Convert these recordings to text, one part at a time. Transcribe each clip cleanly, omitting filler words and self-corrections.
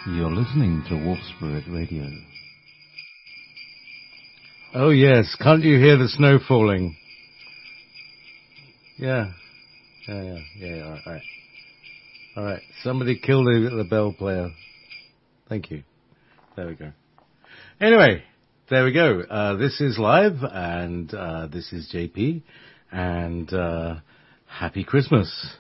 You're listening to Wolf Spirit Radio. Oh yes, can't you hear the snow falling? Yeah. All right. Somebody kill the bell player. Thank you. There we go. Anyway, there we go. This is live, and this is JP, and happy Christmas,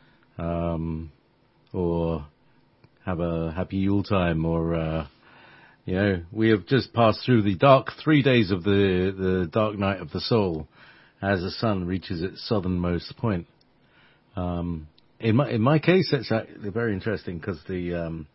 or have a happy Yule time, or we have just passed through the dark 3 days of the dark night of the soul, as the sun reaches its southernmost point. In my case, that's actually very interesting because the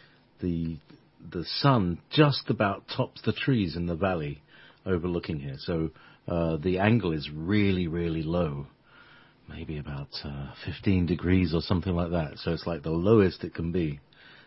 sun just about tops the trees in the valley overlooking here. So the angle is really, really low, maybe about 15 degrees or something like that. So it's like the lowest it can be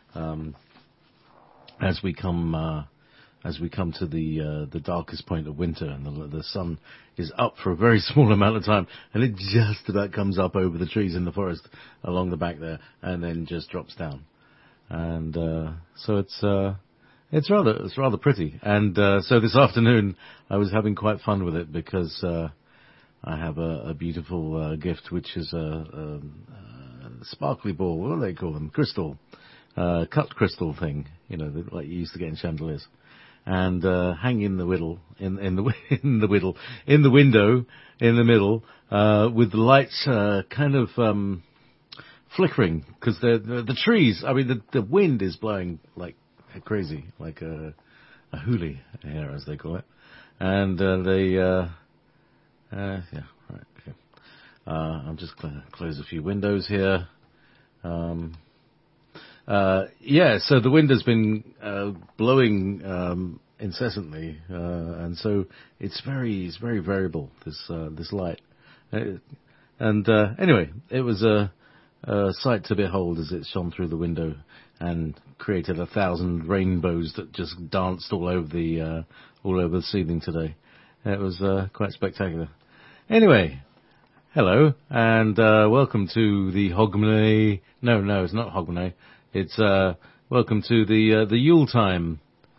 as we come to the darkest point of winter, and the sun is up for a very small amount of time, and it just about comes up over the trees in the forest along the back there, and then just drops down. And so it's rather pretty. And so this afternoon I was having quite fun with it because I have a beautiful gift, which is a sparkly ball. What do they call them? Crystal, cut crystal thing. Like you used to get in chandeliers. And hang in the window in the middle with the lights kind of flickering because the trees. I mean, the wind is blowing like crazy, like a hoolie here, as they call it. And right, okay. I'm just gonna close a few windows here. So the wind has been blowing incessantly, and so it's very variable, this light. Anyway, it was a sight to behold as it shone through the window and created 1,000 rainbows that just danced all over the ceiling today. It was quite spectacular. Anyway, hello and welcome to the Hogmanay. No, it's not Hogmanay. It's welcome to the Yule time,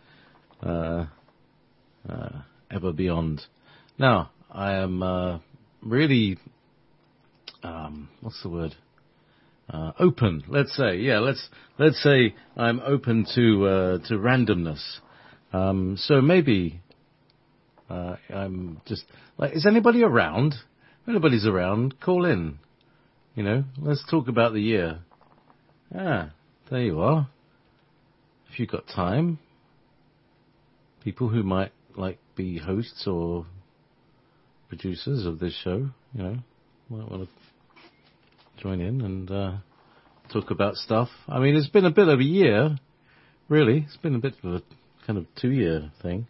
ever beyond. Now I am really what's the word? Open. Let's say, let's say I'm open to randomness. So maybe I'm just like, is anybody around? If anybody's around, call in. Let's talk about the year. There you are. If you've got time, people who might be hosts or producers of this show, might want to join in and talk about stuff. I mean, it's been a bit of a year, really. It's been a bit of a kind of 2-year thing.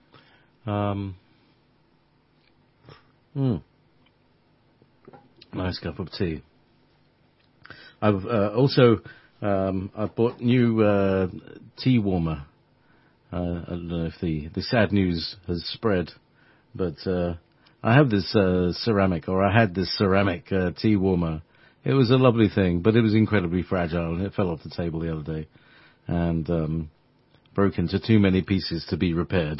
Nice cup of tea. I've also I've bought new tea warmer. I don't know if the sad news has spread, but I have this ceramic tea warmer. It was a lovely thing, but it was incredibly fragile, and it fell off the table the other day and broke into too many pieces to be repaired.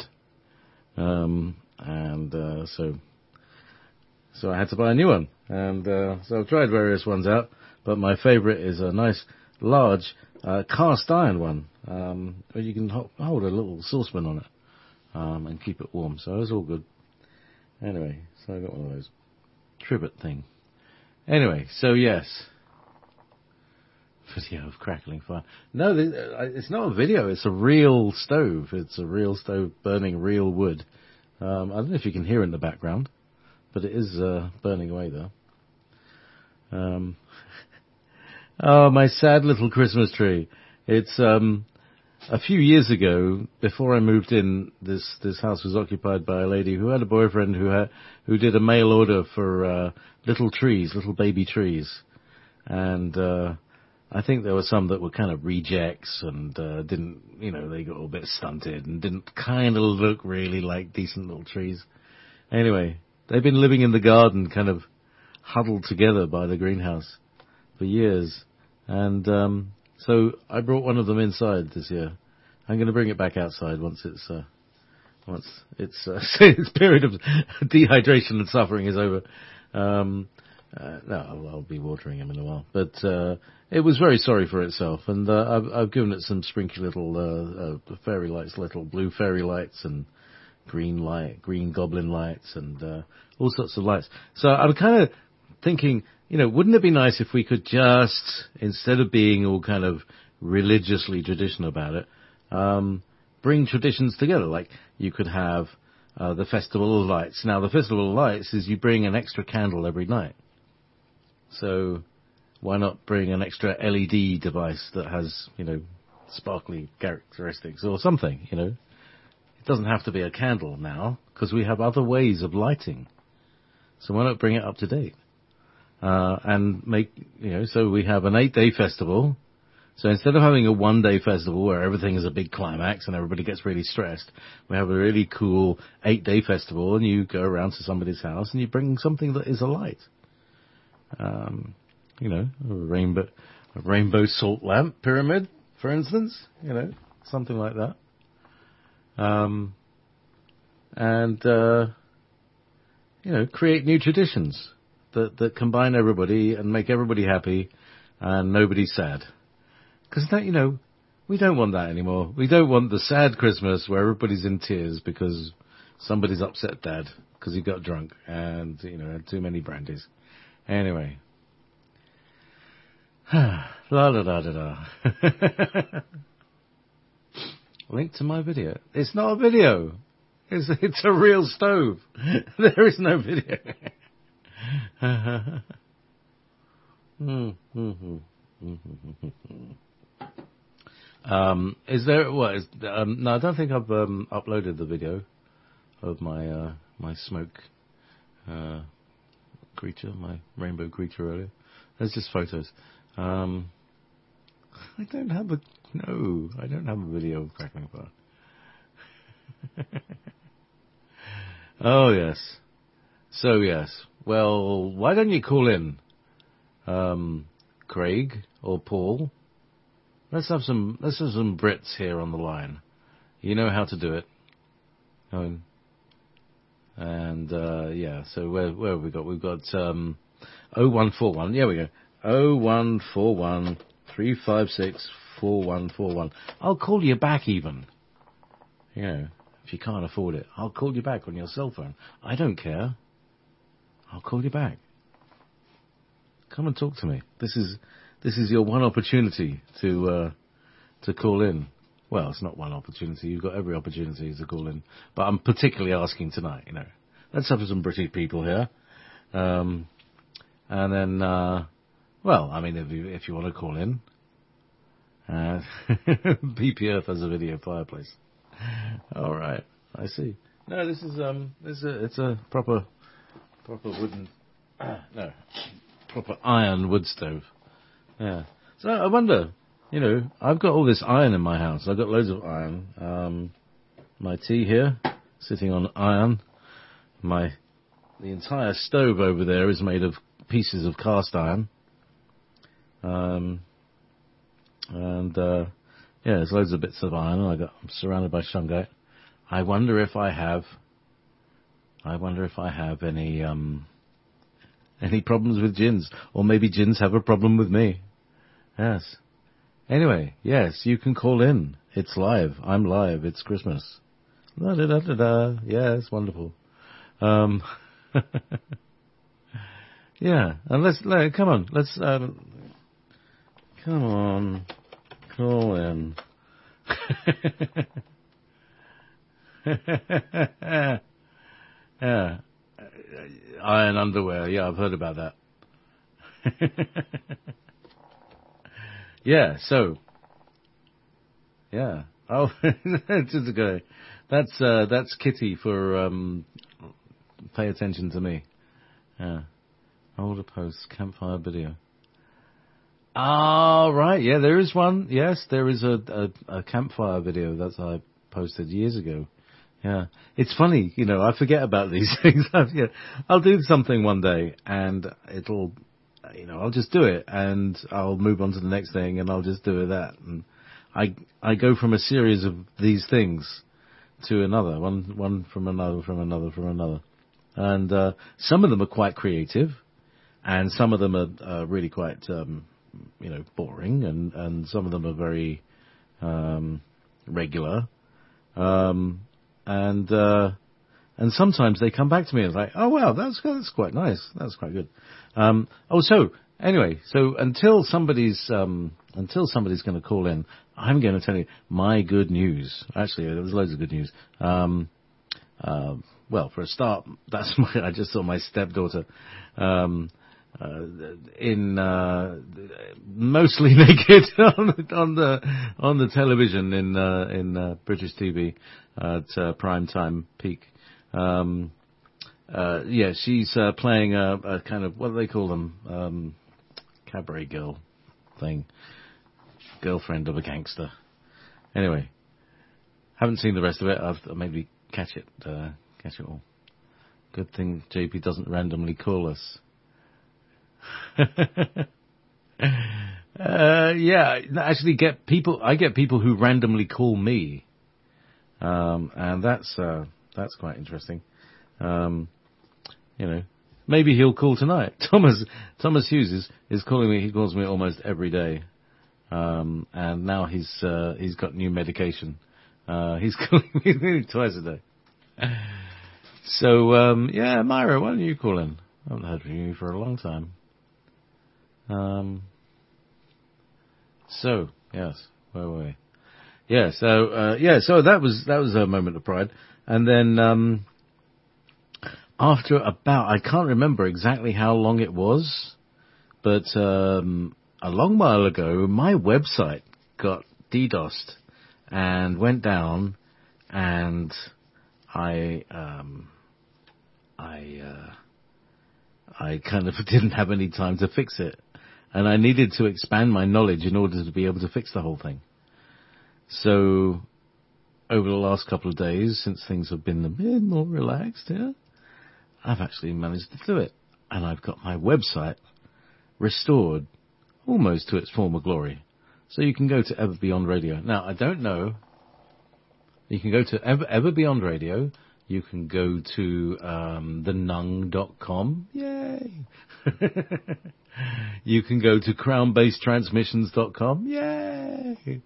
So I had to buy a new one, and so I've tried various ones out, but my favourite is a nice large cast iron one, where you can hold a little saucepan on it and keep it warm. So it's all good. Anyway, so I got one of those trivet thing. Anyway, so yes, video of crackling fire. No, it's not a video. It's a real stove. It's a real stove burning real wood. I don't know if you can hear it in the background, but it is burning away though. Oh, my sad little Christmas tree. It's a few years ago, before I moved in, this house was occupied by a lady who had a boyfriend who did a mail order for little baby trees. And I think there were some that were kind of rejects and didn't, they got a bit stunted and didn't kind of look really like decent little trees. Anyway, they've been living in the garden, kind of huddled together by the greenhouse for years. And So I brought one of them inside this year. I'm going to bring it back outside once its its period of dehydration and suffering is over. No, I'll be watering him in a while. But it was very sorry for itself, and I've given it some sprinkly little fairy lights, little blue fairy lights, and green goblin lights, and all sorts of lights. So I'm kind of thinking, wouldn't it be nice if we could just, instead of being all kind of religiously traditional about it, bring traditions together? Like you could have the Festival of Lights. Now, the Festival of Lights is you bring an extra candle every night. So why not bring an extra LED device that has, sparkly characteristics or something, It doesn't have to be a candle now, because we have other ways of lighting. So why not bring it up to date? And make, so we have an 8-day festival. So instead of having a 1-day festival where everything is a big climax and everybody gets really stressed, we have a really cool 8-day festival, and you go around to somebody's house and you bring something that is a light. A rainbow salt lamp pyramid, for instance, something like that. Create new traditions that combine everybody and make everybody happy and nobody sad. Because we don't want that anymore. We don't want the sad Christmas where everybody's in tears because somebody's upset dad because he got drunk and, had too many brandies. Anyway. La da da da da. Link to my video. It's not a video. It's a real stove. There is no video. Is there what is no, I don't think I've uploaded the video of my my smoke creature, my rainbow creature earlier. There's just photos. I don't have a video of crackling fire. Oh yes. So yes. Well, why don't you call in, Craig or Paul? Let's have some Brits here on the line. You know how to do it. And so where have we got? We've got 0141. Yeah, we go. 0141 356 4141. I'll call you back even. If you can't afford it, I'll call you back on your cell phone. I don't care. I'll call you back. Come and talk to me. This is your one opportunity to call in. Well, it's not one opportunity. You've got every opportunity to call in. But I'm particularly asking tonight, Let's have some British people here. And then, if you want to call in, BP Earth has a video fireplace. All right. I see. No, this is, it's a proper wooden, proper iron wood stove. Yeah. So I wonder, I've got all this iron in my house. I've got loads of iron. My tea here, sitting on iron. The entire stove over there is made of pieces of cast iron. There's loads of bits of iron. I'm surrounded by shungite. I wonder if I have any problems with gins, or maybe gins have a problem with me. Yes. Anyway, yes, you can call in. It's live. I'm live. It's Christmas. Da da da da da. Yeah, it's wonderful. Yeah, and come on, come on, call in. Yeah, iron underwear. Yeah, I've heard about that. Yeah, so. Yeah. Oh, just a guy. That's Kitty for pay attention to me. Yeah. Older posts, campfire video. Ah, right. Yeah, there is one. Yes, there is a campfire video that I posted years ago. Yeah. It's funny, I forget about these things. I'll do something one day and it'll I'll just do it, and I'll move on to the next thing, and I'll just do that. And I go from a series of these things to another, one from another, from another. And some of them are quite creative, and some of them are really quite, boring, and some of them are very regular. And sometimes they come back to me and it's like, oh wow, that's quite nice. That's quite good. So until somebody's going to call in, I'm going to tell you my good news. Actually, there was loads of good news. Well, for a start, I just saw my stepdaughter, mostly naked on the television in British TV at prime time peak. She's playing a kind of, what do they call them? Cabaret girl thing. Girlfriend of a gangster. Anyway, haven't seen the rest of it. I'll maybe catch it all. Good thing JP doesn't randomly call us. Actually I get people who randomly call me. And that's quite interesting. Maybe he'll call tonight. Thomas Hughes is calling me. He calls me almost every day. And now he's got new medication. He's calling me nearly twice a day. So, Myra, why don't you call in? I haven't heard from you for a long time. Yes, where were we? Yeah, so that was a moment of pride. And then, after about, I can't remember exactly how long it was, but, a long while ago, my website got DDoSed and went down, and I kind of didn't have any time to fix it, and I needed to expand my knowledge in order to be able to fix the whole thing. So, over the last couple of days, since things have been a bit more relaxed, I've actually managed to do it, and I've got my website restored almost to its former glory. So you can go to Ever Beyond Radio. Now, I don't know. You can go to Ever Beyond Radio. You can go to thenung.com. Yay! You can go to crownbasetransmissions.com. Yay!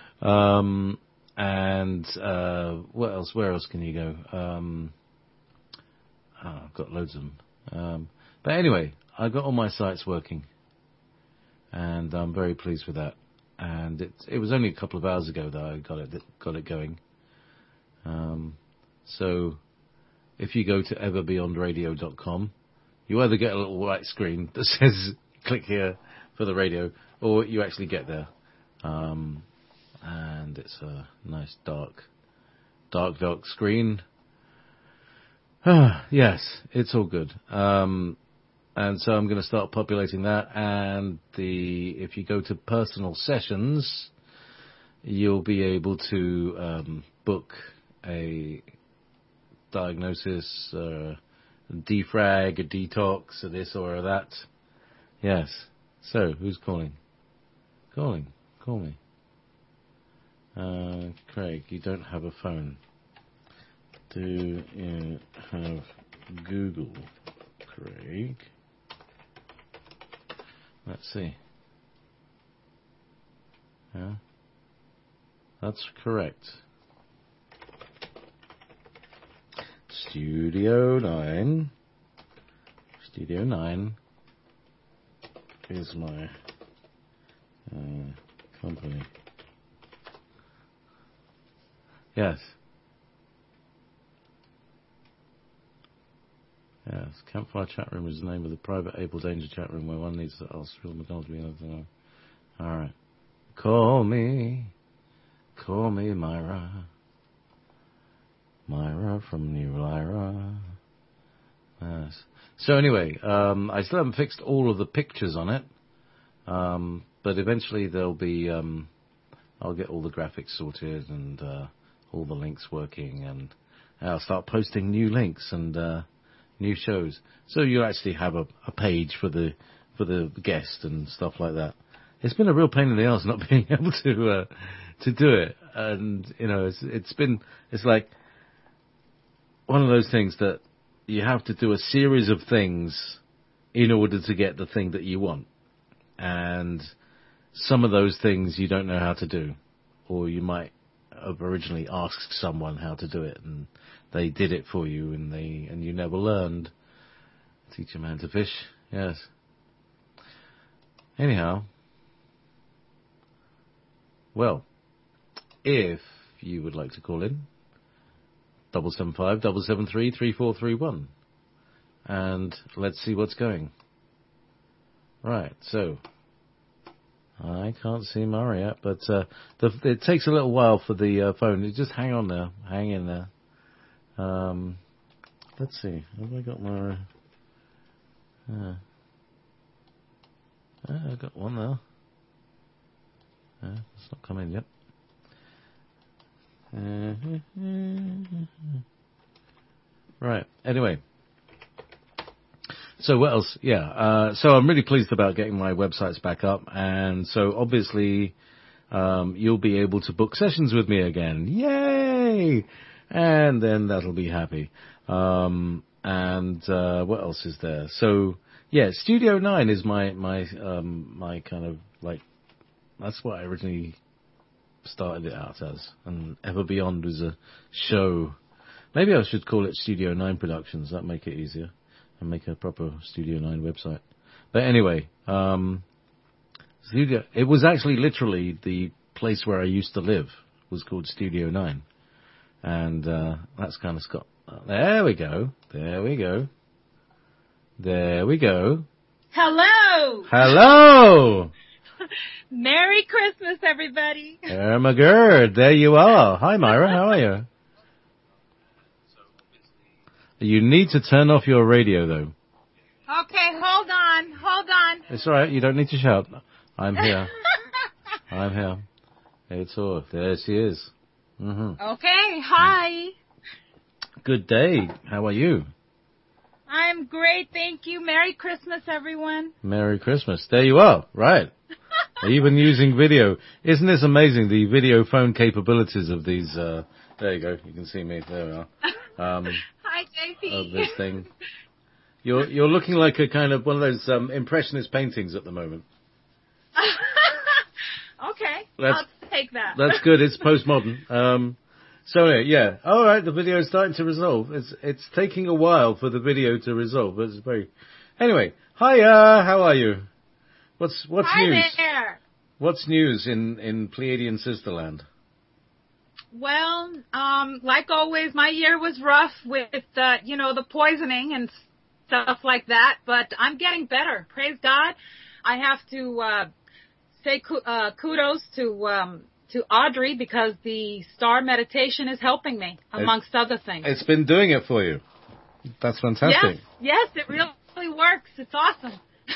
And what else? Where else can you go? I've got loads of them. But anyway, I've got all my sites working, and I'm very pleased with that. And it was only a couple of hours ago that I got it going. So if you go to everbeyondradio.com, you either get a little white screen that says click here for the radio, or you actually get there. And it's a nice dark screen. Yes, it's all good. And so I'm going to start populating that. And if you go to personal sessions, you'll be able to book a diagnosis, defrag, a detox, or this or that. Yes. So, who's calling? Call me. Craig, you don't have a phone. Do you have Google, Craig? Let's see. Yeah, that's correct. Studio 9 is my company. Yes. Yes, Campfire Chat Room is the name of the private Able Danger chat room where one needs to ask Phil McDonald to be able to know. Alright. Call me, Myra. Myra from New Lyra. Yes. So anyway, I still haven't fixed all of the pictures on it. But eventually there'll be, I'll get all the graphics sorted and, all the links working, and I'll start posting new links and, new shows. So you actually have a page for the for the guest and stuff like that. It's been a real pain in the ass not being able to do it. And, it's like one of those things that you have to do a series of things in order to get the thing that you want. And some of those things you don't know how to do, or you might have originally asked someone how to do it and they did it for you and you never learned. Teach a man to fish. Yes. Anyhow, well, if you would like to call in, 775-773-3431. And let's see what's going. Right, so I can't see Mara yet, but it takes a little while for the phone. You just hang on there, hang in there. Let's see, have I got Mara? I got one there. It's not coming yet. Right. Anyway. So what else? Yeah. So I'm really pleased about getting my websites back up, and so obviously you'll be able to book sessions with me again. Yay! And then that'll be happy. And what else is there? So yeah, Studio 9 is my kind of like, that's what I originally started it out as, and Ever Beyond was a show. Maybe I should call it Studio 9 Productions. That'd make it easier, and make a proper Studio 9 website. But anyway, it was actually literally the place where I used to live was called Studio 9, and that's kind of Scott. There we go. There we go. There we go. Hello. Hello. Merry Christmas, everybody. Irma Gerd, there you are. Hi, Myra. How are you? You need to turn off your radio, though. Okay, hold on. It's all right. You don't need to shout. I'm here. I'm here. It's all. There she is. Mm-hmm. Okay, hi. Good day. How are you? I'm great, thank you. Merry Christmas, everyone. Merry Christmas. There you are. Right. Even using video. Isn't this amazing, the video phone capabilities of these? There you go. You can see me. There we are. Hi, JP. Of this thing. You're looking like a kind of one of those impressionist paintings at the moment. Okay, I'll take that. That's good. It's postmodern. So yeah. All right. The video is starting to resolve. It's taking a while for the video to resolve, but it's very. Anyway, hiya. How are you? What's Hi news? There. What's news in Pleiadian Sisterland? Well, like always, my year was rough with the poisoning and stuff like that, but I'm getting better. Praise God. I have to say kudos to Audrey, because the star meditation is helping me, amongst other things. It's been doing it for you. That's fantastic. Yes, it really works. It's awesome.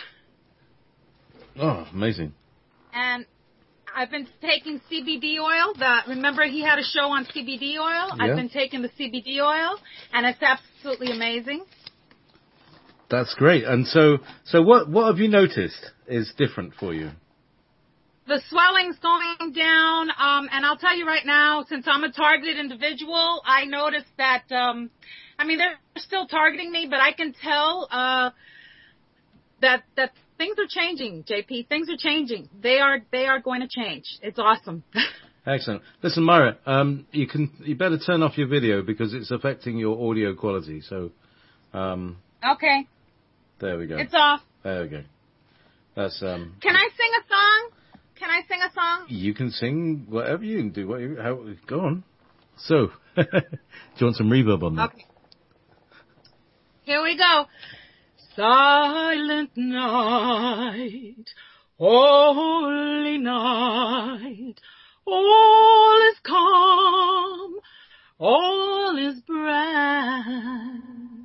Oh, amazing. And I've been taking CBD oil. Remember he had a show on CBD oil? Yeah. I've been taking the CBD oil, and it's absolutely amazing. That's great. And so what have you noticed is different for you? The swelling's going down, and I'll tell you right now, since I'm a targeted individual, I noticed that, they're still targeting me, but I can tell that things are changing, JP. Things are changing. They are going to change. It's awesome. Excellent. Listen, Myra, you better turn off your video because it's affecting your audio quality. So, okay. There we go. It's off. There we go. That's Can I sing a song? You can sing whatever you can do. Go on. So, do you want some reverb on that? Okay. Here we go. Silent night, holy night, all is calm, all is bright.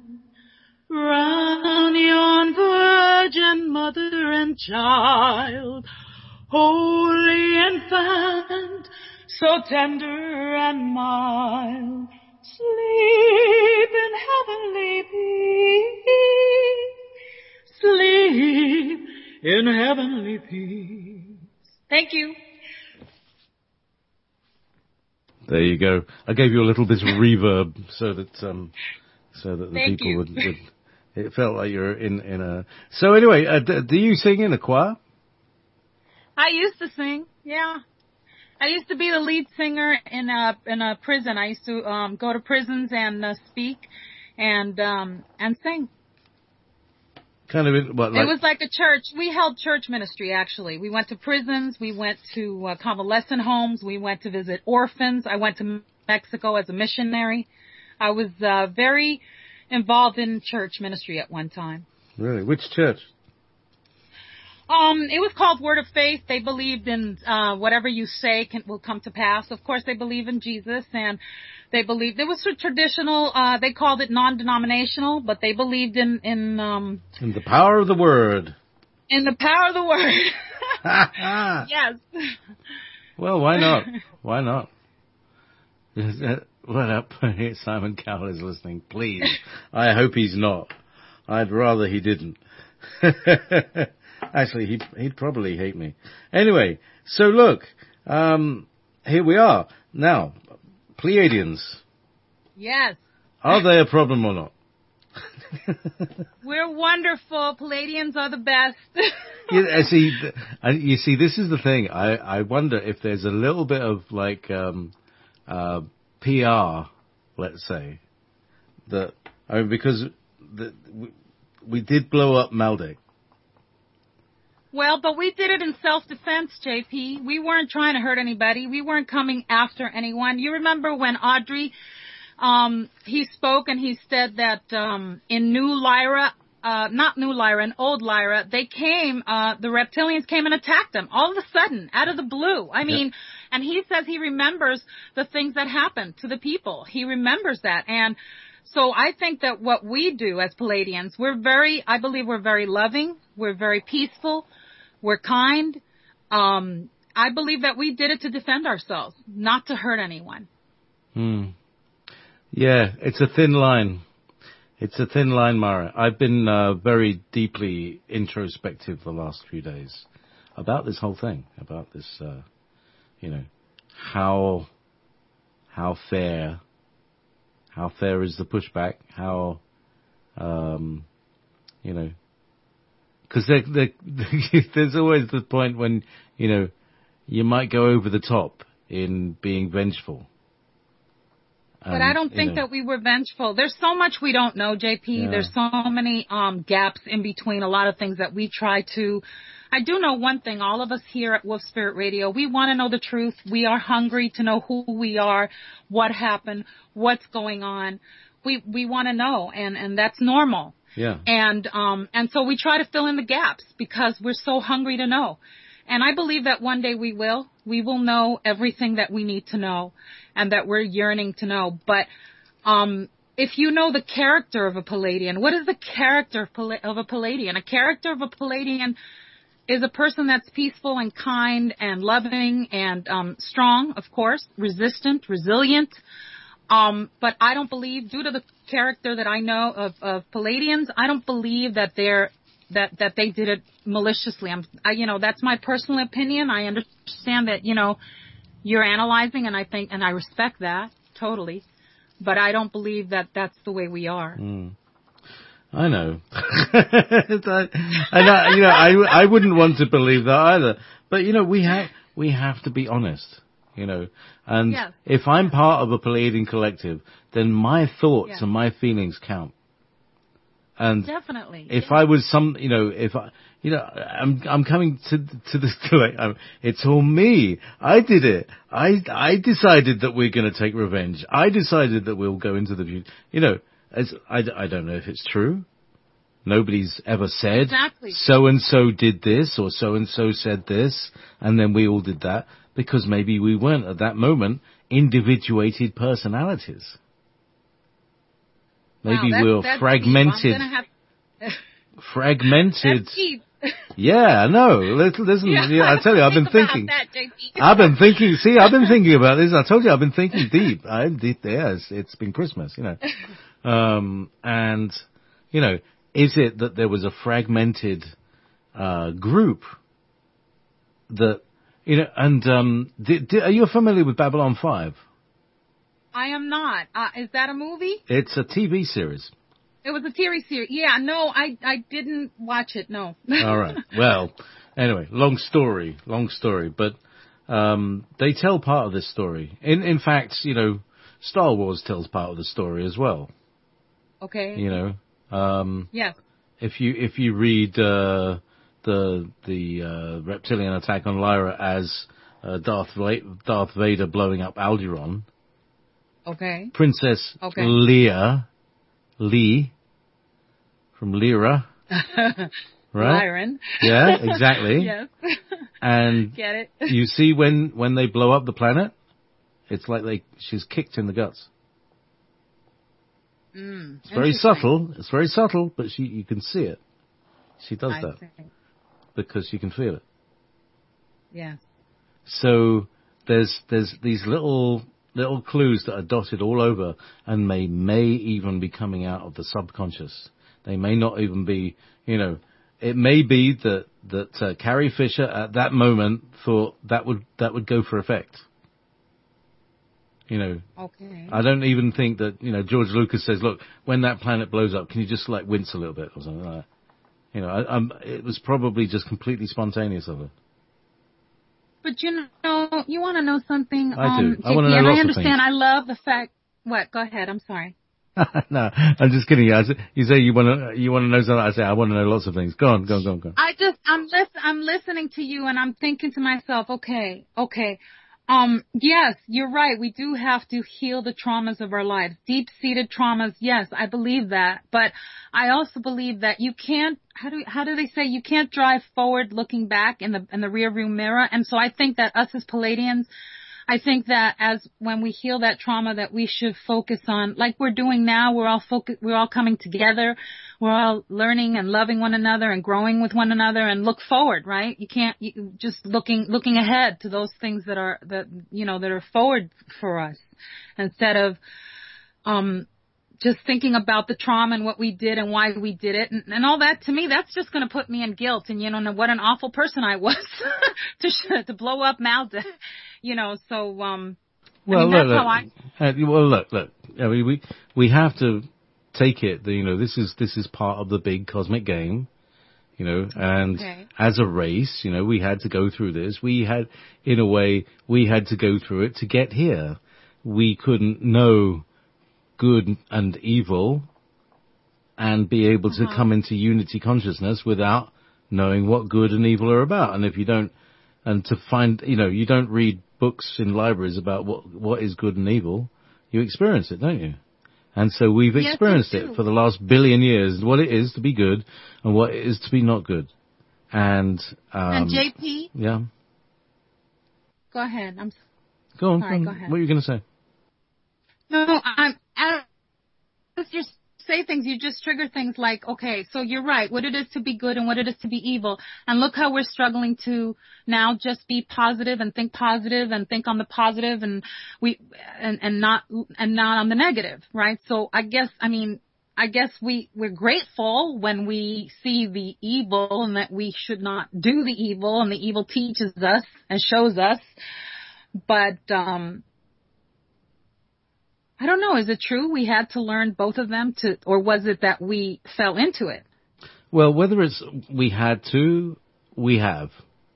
Round yon virgin mother and child, holy infant, so tender and mild, sleep in heavenly peace, sleep in heavenly peace. Thank you. There you go. I gave you a little bit of reverb so that the Thank people you. would. It felt like you're in a. So anyway, do you sing in a choir? I used to sing, yeah. I used to be the lead singer in a prison. I used to go to prisons and speak and sing. Kind of It was like a church. We held church ministry, actually. We went to prisons. We went to convalescent homes. We went to visit orphans. I went to Mexico as a missionary. I was very involved in church ministry at one time. Really? Which church? It was called Word of Faith. They believed in whatever you say will come to pass. Of course, they believe in Jesus, and they believed it was a traditional. They called it non-denominational, but they believed in the power of the Word. In the power of the Word. Yes. Well, why not? Why not? What up? Simon Cowell is listening. Please. I hope he's not. I'd rather he didn't. Actually, he'd probably hate me. Anyway, so look, here we are. Now, Pleiadians. Yes. Are they a problem or not? We're wonder-ful. Pleiadians are the best. You see, this is the thing. I wonder if there's a little bit of like PR, let's say, because we did blow up Maldek. Well, but we did it in self-defense, JP. We weren't trying to hurt anybody. We weren't coming after anyone. You remember when Audrey, he spoke and he said that in New Lyra, not New Lyra, in Old Lyra, they came, the reptilians came and attacked them all of a sudden, out of the blue. I mean, and he says he remembers the things that happened to the people. He remembers that. And so I think that what we do as Pleiadians, I believe we're very loving. We're very peaceful. We're kind. I believe that we did it to defend ourselves, not to hurt anyone. Yeah, it's a thin line. It's a thin line, Mara. I've been very deeply introspective the last few days about this whole thing, about this, how fair is the pushback? How, because there's always the point when, you might go over the top in being vengeful. But I don't think that we were vengeful. There's so much we don't know, JP. Yeah. There's so many gaps in between a lot of things that we try to. I do know one thing. All of us here at Wolf Spirit Radio, we want to know the truth. We are hungry to know who we are, what happened, what's going on. We want to know, and that's normal. Yeah. And so we try to fill in the gaps because we're so hungry to know. And I believe that one day we will. We will know everything that we need to know and that we're yearning to know. But if you know the character of a Pleiadian, what is the character of a Pleiadian? A character of a Pleiadian is a person that's peaceful and kind and loving and strong, of course, resistant, resilient. But I don't believe, due to the character that I know of Pleiadians, I don't believe that that they did it maliciously. That's my personal opinion. I understand that, you're analyzing, and I respect that totally. But I don't believe that that's the way we are. I know. I wouldn't want to believe that either. But, we have to be honest, And yes. If I'm part of a Pleiadian collective, then my thoughts and my feelings count. And definitely. If I was I'm coming to this, it's all me. I did it. I decided that we're going to take revenge. I decided that we'll go into the future. I don't know if it's true. Nobody's ever said, exactly. So-and-so did this or so-and-so said this, and then we all did that, because maybe we weren't at that moment individuated personalities. Maybe we're fragmented. Fragmented. That's deep. Yeah, no. Listen, I tell you, I've been thinking. I've been thinking about this. I told you I've been thinking deep. It's been Christmas, and is it that there was a fragmented group that, and are you familiar with Babylon 5? I am not. Is that a movie? It's a TV series. It was a TV series. Yeah, no, I didn't watch it, no. All right. Well, anyway, long story, but they tell part of this story. In fact, Star Wars tells part of the story as well. Okay. Yes. If you read the reptilian attack on Lyra as Darth Vader blowing up Alderaan. Okay. Princess Lee from Lyra. Right? Lyran. Yeah, exactly. Yes. And get it. You see when they blow up the planet, it's like she's kicked in the guts. It's very subtle. It's very subtle, but you can see it. She does that because she can feel it. Yeah. So there's these little clues that are dotted all over, and they may even be coming out of the subconscious. They may not even be, it may be that Carrie Fisher at that moment thought that would go for effect. Okay. I don't even think that, George Lucas says, look, when that planet blows up, can you just wince a little bit or something like that? It was probably just completely spontaneous of her. But you want to know something? I do. I want to know lots of things. I understand. I love the fact. What? Go ahead. I'm sorry. No, I'm just kidding you. You say you want to know something. I say I want to know lots of things. Go on. I'm listening to you, and I'm thinking to myself, okay. Yes, you're right. We do have to heal the traumas of our lives. Deep-seated traumas, yes, I believe that. But I also believe that you can't, how do they say, you can't drive forward looking back in the rearview mirror. And so I think that us as Palladians, I think that when we heal that trauma, that we should focus on, like we're doing now, we're all coming together. We're all learning and loving one another and growing with one another and look forward, right? You just looking ahead to those things that are forward for us instead of, just thinking about the trauma and what we did and why we did it and all that. To me, that's just going to put me in guilt and, what an awful person I was to blow up Malda, so, well, that's how I... look. I mean, we have to take it that, this is part of the big cosmic game, and as a race, we had to go through this. We had to go through it to get here. We couldn't know good and evil and be able to come into unity consciousness without knowing what good and evil are about. And if you don't, and to find, you don't read books in libraries about what is good and evil, you experience it, don't you? And so we've experienced it for the last billion years, what it is to be good and what it is to be not good. And JP? Yeah. Go ahead. Go on. Sorry, go ahead. What are you going to say? No, as you say things, you just trigger things like, okay, so you're right, what it is to be good and what it is to be evil. And look how we're struggling to now just be positive and think on the positive and not on the negative, right? So I guess we're grateful when we see the evil and that we should not do the evil and the evil teaches us and shows us. But, I don't know. Is it true we had to learn both of them or was it that we fell into it? Well, whether it's we had to, we have.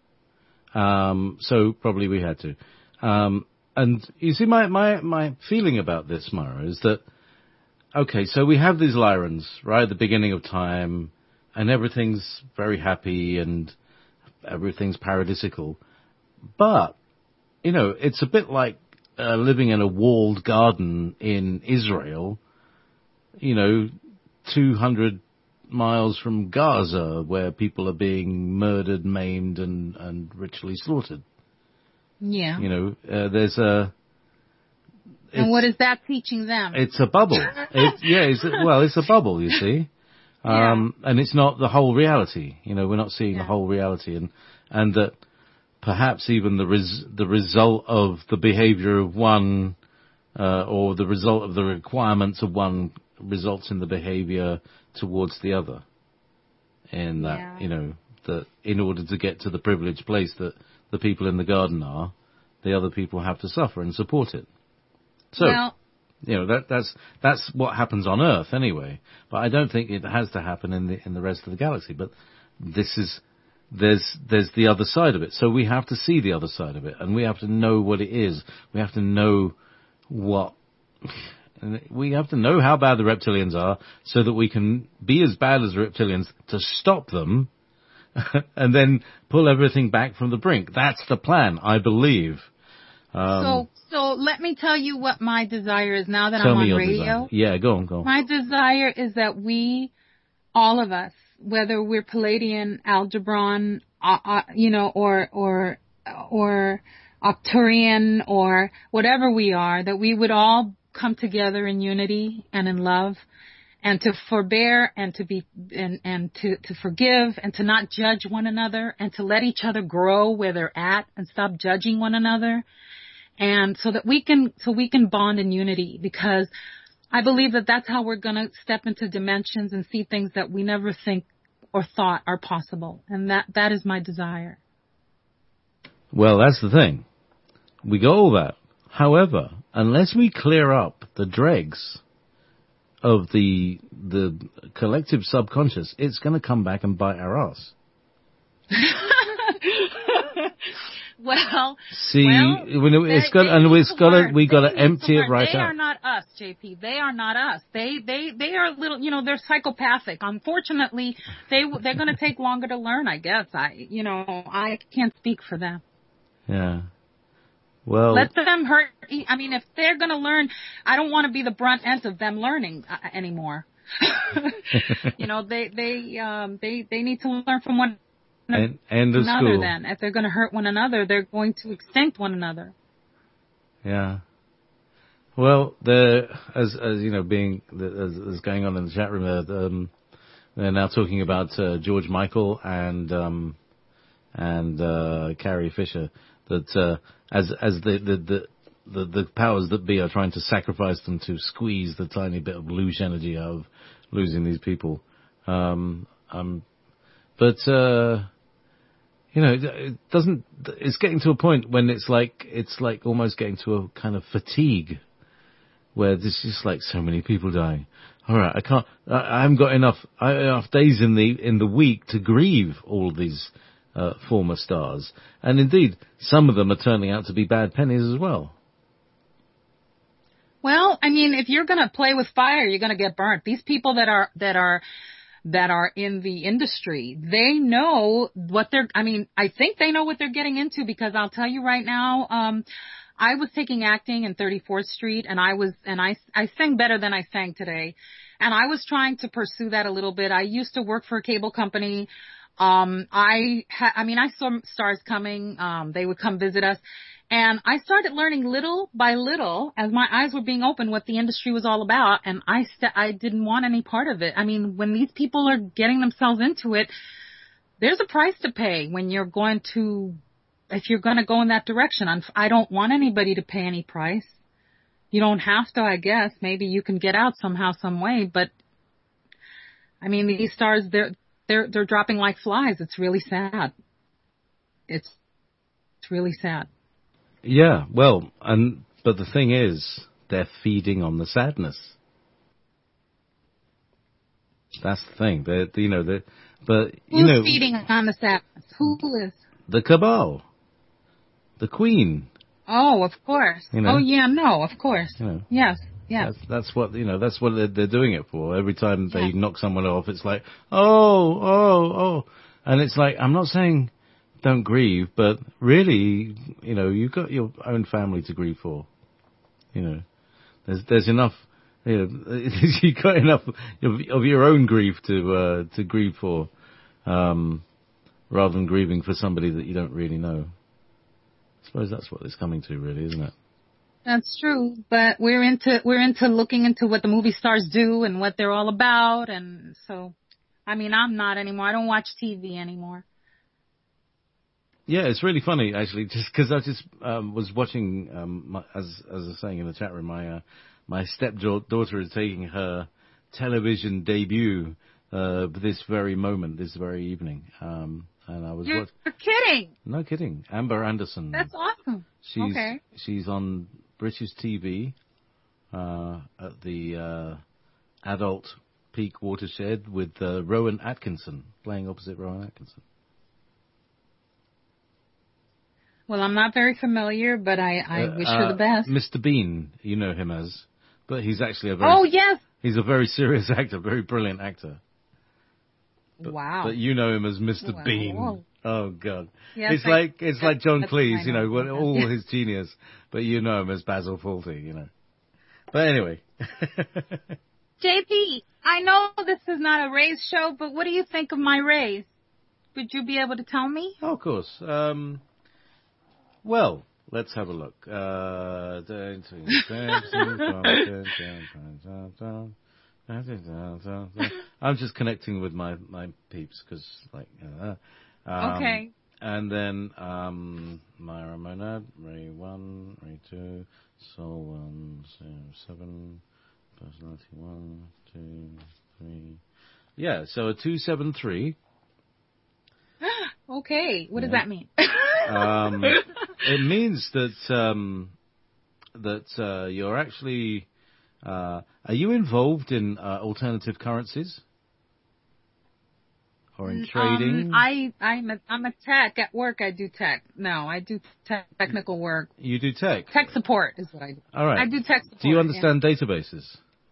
So probably we had to. And you see, my feeling about this, Mara, is that, okay, so we have these Lyrans, right, at the beginning of time, and everything's very happy and everything's paradisical. But, it's a bit like living in a walled garden in Israel, 200 miles from Gaza, where people are being murdered, maimed, and ritually slaughtered. Yeah. There's a... And what is that teaching them? It's a bubble. It's a bubble, you see. And it's not the whole reality. We're not seeing the whole reality. And that perhaps even the result of the behavior of one, or the result of the requirements of one results in the behavior towards the other. In that, that in order to get to the privileged place that the people in the garden are, the other people have to suffer and support it. So, that's what happens on Earth anyway. But I don't think it has to happen in the rest of the galaxy. But there's the other side of it. So we have to see the other side of it, and we have to know what it is. We have to know we have to know how bad the reptilians are, so that we can be as bad as the reptilians to stop them, and then pull everything back from the brink. That's the plan, I believe. So let me tell you what my desire is now that I'm on radio. Desire. Yeah, go on. My desire is that we, all of us, whether we're Palladian, Aldebaran, or Octurian, or whatever we are, that we would all come together in unity and in love, and to forbear, and to be and to forgive, and to not judge one another, and to let each other grow where they're at, and stop judging one another, and so that we can bond in unity, because I believe that that's how we're going to step into dimensions and see things that we never think or thought are possible, and that is my desire. Well, that's the thing. We got all that. However, unless we clear up the dregs of the collective subconscious, it's going to come back and bite our ass. Well, we got to empty it right out. They are not us, JP. They are not us. They are little, they're psychopathic. Unfortunately, they're going to take longer to learn, I guess. I can't speak for them. Yeah. Well, let them hurt. I mean, if they're going to learn, I don't want to be the brunt end of them learning anymore. They need to learn from one another. Then, if they're going to hurt one another, they're going to extinct one another. Yeah. Well, as going on in the chat room, they're now talking about George Michael and Carrie Fisher. That as the powers that be are trying to sacrifice them to squeeze the tiny bit of loose energy out of losing these people. It doesn't. It's getting to a point when it's like almost getting to a kind of fatigue, where there's just like so many people dying. All right, I haven't got enough days in the week to grieve all of these former stars, and indeed, some of them are turning out to be bad pennies as well. Well, I mean, if you're going to play with fire, you're going to get burnt. These people that are in the industry, they know what I think they know what they're getting into, because I'll tell you right now, I was taking acting in 34th Street, and I sang better than I sang today, and I was trying to pursue that a little bit. I used to work for a cable company. I saw stars coming. They would come visit us. And I started learning little by little, as my eyes were being opened, what the industry was all about. And I didn't want any part of it. I mean, when these people are getting themselves into it, there's a price to pay if you're going to go in that direction. I don't want anybody to pay any price. You don't have to, I guess. Maybe you can get out somehow, some way. But I mean, these stars, they're dropping like flies. It's really sad. It's really sad. Yeah, well, but the thing is, they're feeding on the sadness. That's the thing. Who's feeding on the sadness? Who is? The cabal, the Queen. Oh, of course. Oh, yeah, no, of course. Yes. Yeah. That's what they're doing it for. Every time they knock someone off, it's like, oh, and it's like, I'm not saying don't grieve, but really, you've got your own family to grieve for. There's enough. You've got enough of your own grief to grieve for, rather than grieving for somebody that you don't really know. I suppose that's what it's coming to, really, isn't it? That's true, but we're into looking into what the movie stars do and what they're all about, and so, I mean, I'm not anymore. I don't watch TV anymore. Yeah, it's really funny, actually, just because I just was watching, as I was saying in the chat room, my stepdaughter is taking her television debut this very moment, this very evening. and I was You're kidding. No kidding. Amber Anderson. That's awesome. She's on British TV at the adult peak watershed with Rowan Atkinson, playing opposite Rowan Atkinson. Well, I'm not very familiar, but I wish her the best. Mr. Bean, you know him as, but he's actually yes. He's a very serious actor, very brilliant actor. Wow. But you know him as Mr. Bean. Whoa. Oh God. Yes, it's like John Cleese, all Yeah. his genius, but you know him as Basil Fawlty, But anyway. JP, I know this is not a raise show, but what do you think of my raise? Would you be able to tell me? Oh, of course. Well, let's have a look. I'm just connecting with my peeps because, Okay. And then Myra Monad, Ray 1, Ray 2, Soul 1, 7, Personality 1, 2, 3. Yeah, so a 273. Okay, what does that mean? It means that you're actually. Are you involved in alternative currencies or in trading? I'm a tech at work. I do tech. No, I do technical work. You do tech. Tech support is what I do. All right. I do tech support. Do you understand databases?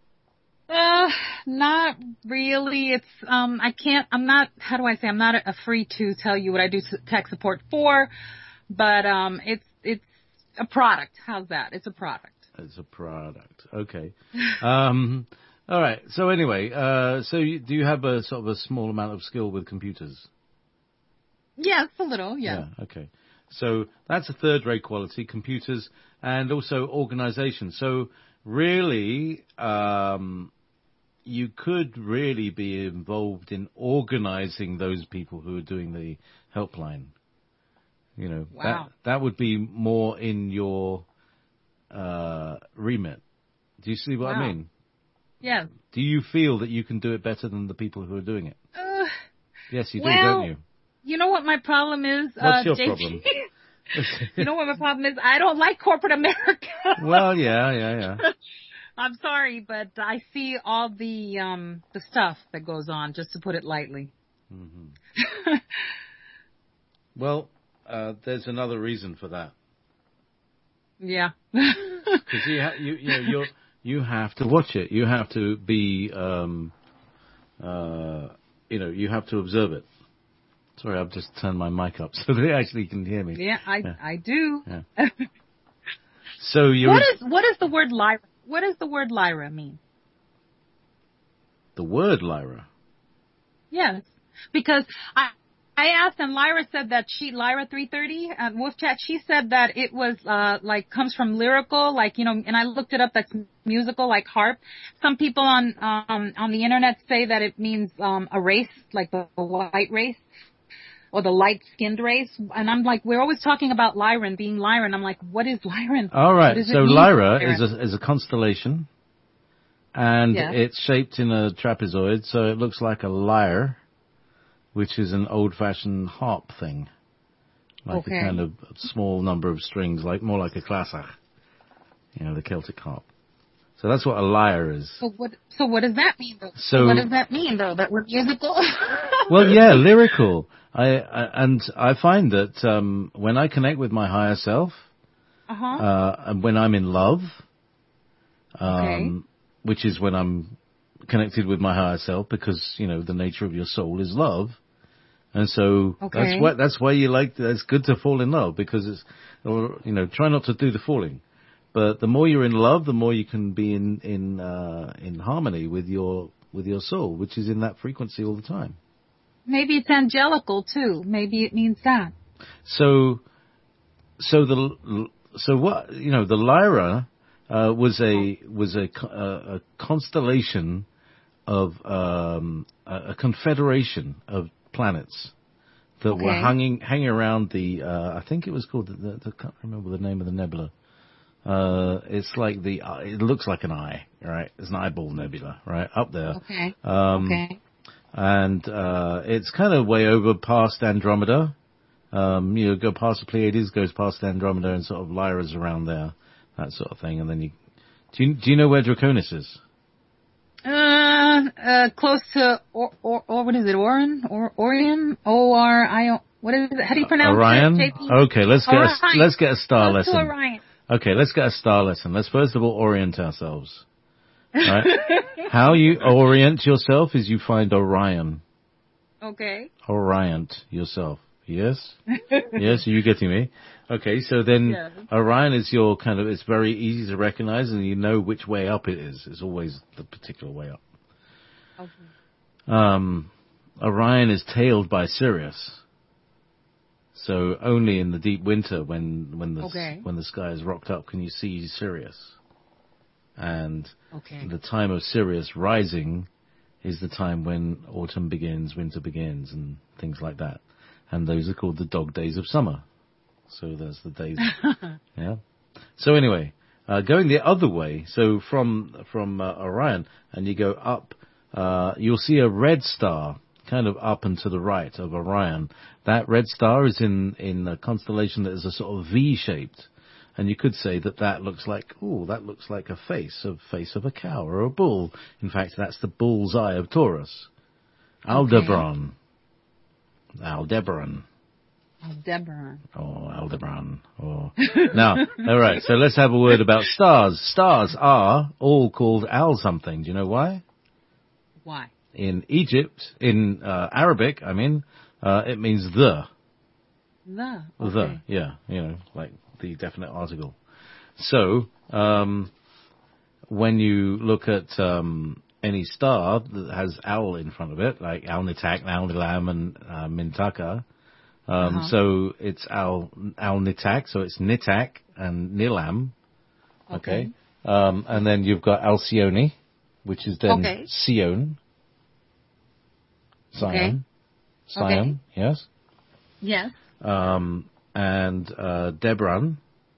Not really. It's I'm not a free to tell you what I do tech support for, but it's a product. How's that? It's a product. It's a product. Okay. All right. So anyway, do you have a sort of a small amount of skill with computers? Yes, a little. Yeah. Okay. So that's a third-rate quality, computers, and also organization. So really, you could really be involved in organizing those people who are doing the helpline. Wow. That would be more in your remit. Do you see what I mean? Yeah. Do you feel that you can do it better than the people who are doing it? Yes, you do, well, don't you? You know what my problem is? What's your JP? problem? You know what my problem is? I don't like corporate America. Well, yeah. I'm sorry, but I see all the stuff that goes on, just to put it lightly. Mm-hmm. Well, there's another reason for that. Yeah. Because you have to watch it. You have to be, you have to observe it. Sorry, I've just turned my mic up so they actually can hear me. Yeah, I do. Yeah. So what is the word lyra? What does the word lyra mean? The word lyra? Yes, because I asked, and Lyra said that Lyra 330 at Wolf Chat, she said that it was, comes from lyrical, and I looked it up, that's musical, like harp. Some people on the internet say that it means, a race, like the white race, or the light-skinned race. And I'm like, we're always talking about Lyran being Lyran. I'm like, what is Lyran? All right, so Lyra is a constellation, and it's shaped in a trapezoid, so it looks like a lyre, which is an old-fashioned harp thing, like a kind of small number of strings, more like a classach, the Celtic harp. So that's what a lyre is. So what does that mean, though? So what does that mean, though? That we're musical? Well, yeah, lyrical. I find that when I connect with my higher self, and when I'm in love, which is when I'm connected with my higher self, because the nature of your soul is love. And so that's why it's good to fall in love, because try not to do the falling. But the more you're in love, the more you can be in harmony with your soul, which is in that frequency all the time. Maybe it's angelical too. Maybe it means that. So what, the lyra, was a constellation of, a confederation of planets that were hanging around I think it was called I can't remember the name of the nebula. It's like it looks like an eye, right? It's an eyeball nebula, right? Up there. and it's kind of way over past Andromeda. Go past the Pleiades, goes past Andromeda, and sort of Lyra's around there, that sort of thing. And then do you know where Draconis is? Close to what is it? Orion? Orion? What is it? How do you pronounce Orion? it? JP? Okay, let's get a star Close lesson. to Orion. Okay, let's get a star lesson. Let's first of all orient ourselves. Right? How you orient yourself is you find Orion. Okay. Orient yourself. Yes? Yes, are you getting me? Okay, so then Yeah. Orion is your kind of, it's very easy to recognize and you know which way up it is. It's always the particular way up. Okay. Orion is tailed by Sirius. So only in the deep winter when the sky is rocked up can you see Sirius. And the time of Sirius rising is the time when autumn begins, winter begins, and things like that. And those are called the dog days of summer. So there's the days. Yeah. So anyway, going the other way, so from Orion, and you go up, you'll see a red star kind of up and to the right of Orion. That red star is in a constellation that is a sort of V-shaped. And you could say that looks like a face of a cow or a bull. In fact, that's the bull's eye of Taurus. Aldebaran. Aldebaran. Oh, Aldebaran. Oh. Now, all right, so let's have a word about stars. Stars are all called Al something. Do you know why? Why? In Egypt, in Arabic, it means the. The. Okay. The, yeah, like the definite article. So, when you look at any star that has Al in front of it, like Al-Nitak, Al-Nilam, and Mintaka, so it's Al-Nitak, so it's Nitak and Nilam. Okay. And then you've got Alcyone, which is then Sion. Sion. Sion, yes? Yes. And Debran.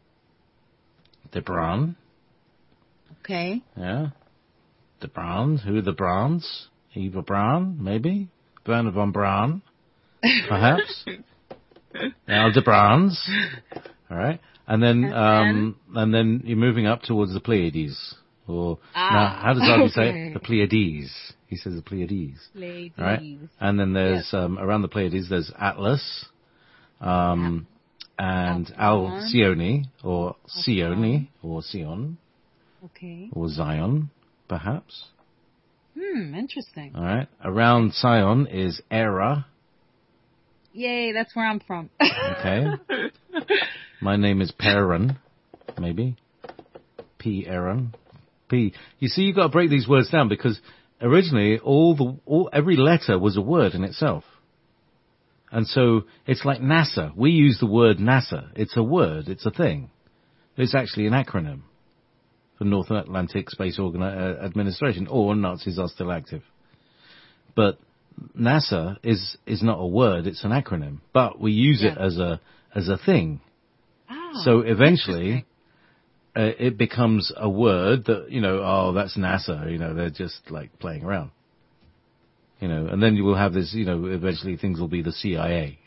Okay. Yeah. Debran. Who are the Brans? Eva Braun, maybe? Werner von Braun, perhaps? Now, Debrans. All right. And then you're moving up towards the Pleiades. Now, how does Arby say it? The Pleiades. He says the Pleiades. Pleiades. All right. And then there's, around the Pleiades, there's Atlas, and Alcyone, or Sione, or Sion. Okay. Or Zion, perhaps. Interesting. All right. Around Sion is Era. Yay, that's where I'm from. Okay. My name is Perrin, maybe. P. Aaron. P. You see, you've got to break these words down because originally every letter was a word in itself. And so it's like NASA. We use the word NASA. It's a word. It's a thing. It's actually an acronym for North Atlantic Space Administration, or Nazis are still active. But NASA is not a word, it's an acronym. But we use it as a thing. Oh, so eventually, it becomes a word that, that's NASA, they're just like playing around. And then you will have this, eventually things will be the CIA.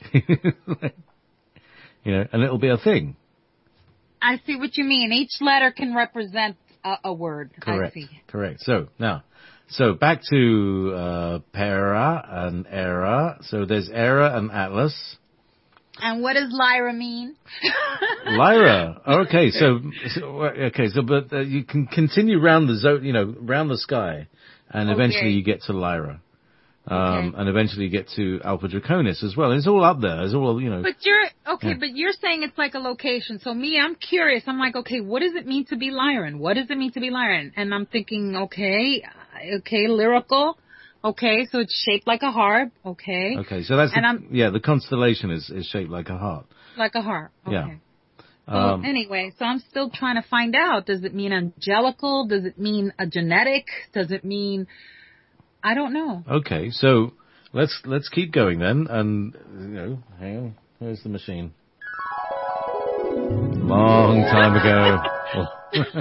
And it'll be a thing. I see what you mean. Each letter can represent a word. Correct. I see. Correct. So back to Para and Era. So there's Era and Atlas. And what does Lyra mean? Lyra. Okay. But you can continue round the zone, round the sky, and eventually you get to Lyra. And eventually you get to Alpha Draconis as well. It's all up there. It's all, But you're saying it's like a location. So I'm curious. I'm like, okay, what does it mean to be Lyran? What does it mean to be Lyran? And I'm thinking, okay, lyrical. Okay, so it's shaped like a harp. Okay. Okay, so that's, the constellation is shaped like a heart. Like a harp. Okay. Yeah. So anyway, so I'm still trying to find out. Does it mean angelical? Does it mean a genetic? Does it mean... I don't know. Okay, so let's keep going then, and hang on, where's the machine? Long time ago.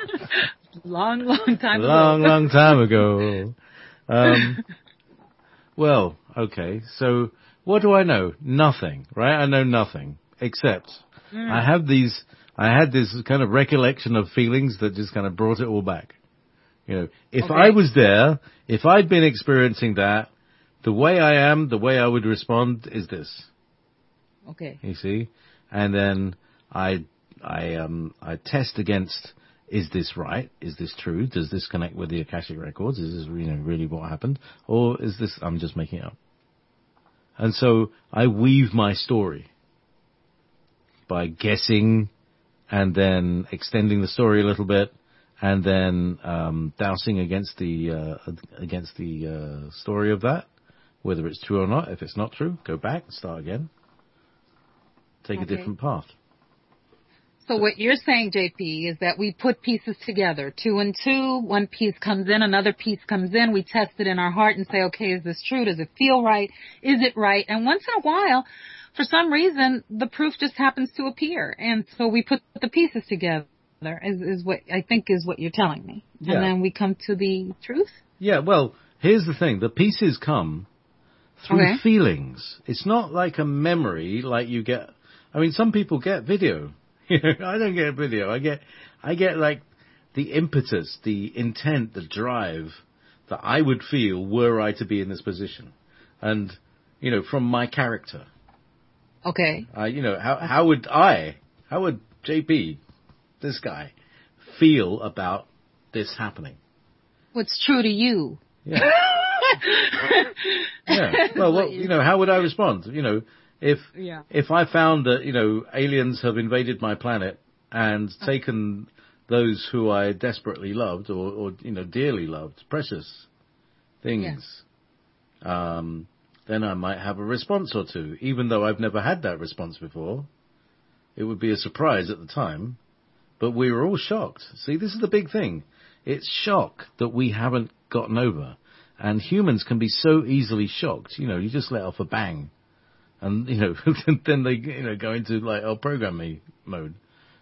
long time ago. Long time ago. Well, okay. So what do I know? Nothing, right? I know nothing except I had this kind of recollection of feelings that just kind of brought it all back. You know, if Okay. I was there, if I'd been experiencing that, the way I am, the way I would respond is this. Okay. You see? And then I test against, is this right? Is this true? Does this connect with the Akashic records? Is this, really what happened? Or is this, I'm just making it up? And so I weave my story by guessing and then extending the story a little bit and then dousing against the story of that, whether it's true or not. If it's not true, go back and start again. Take a different path. So what you're saying, JP, is that we put pieces together, 2 and 2, one piece comes in, another piece comes in, we test it in our heart and say, okay, is this true? Does it feel right? Is it right? And once in a while, for some reason, the proof just happens to appear. And so we put the pieces together, is what I think is what you're telling me. Yeah. And then we come to the truth? Yeah, well, here's the thing. The pieces come through feelings. It's not like a memory like you get. I mean, some people get video. I don't get video. I get like the impetus, the intent, the drive that I would feel were I to be in this position. And, from my character. Okay. How would JP, this guy, feel about this happening? What's true to you? Yeah. Yeah. Well, how would I respond? If I found that, aliens have invaded my planet and taken those who I desperately loved or dearly loved, precious things, then I might have a response or two, even though I've never had that response before. It would be a surprise at the time, but we were all shocked. See, this is the big thing. It's shock that we haven't gotten over. And humans can be so easily shocked. You just let off a bang. And, then they, go into like, program me mode,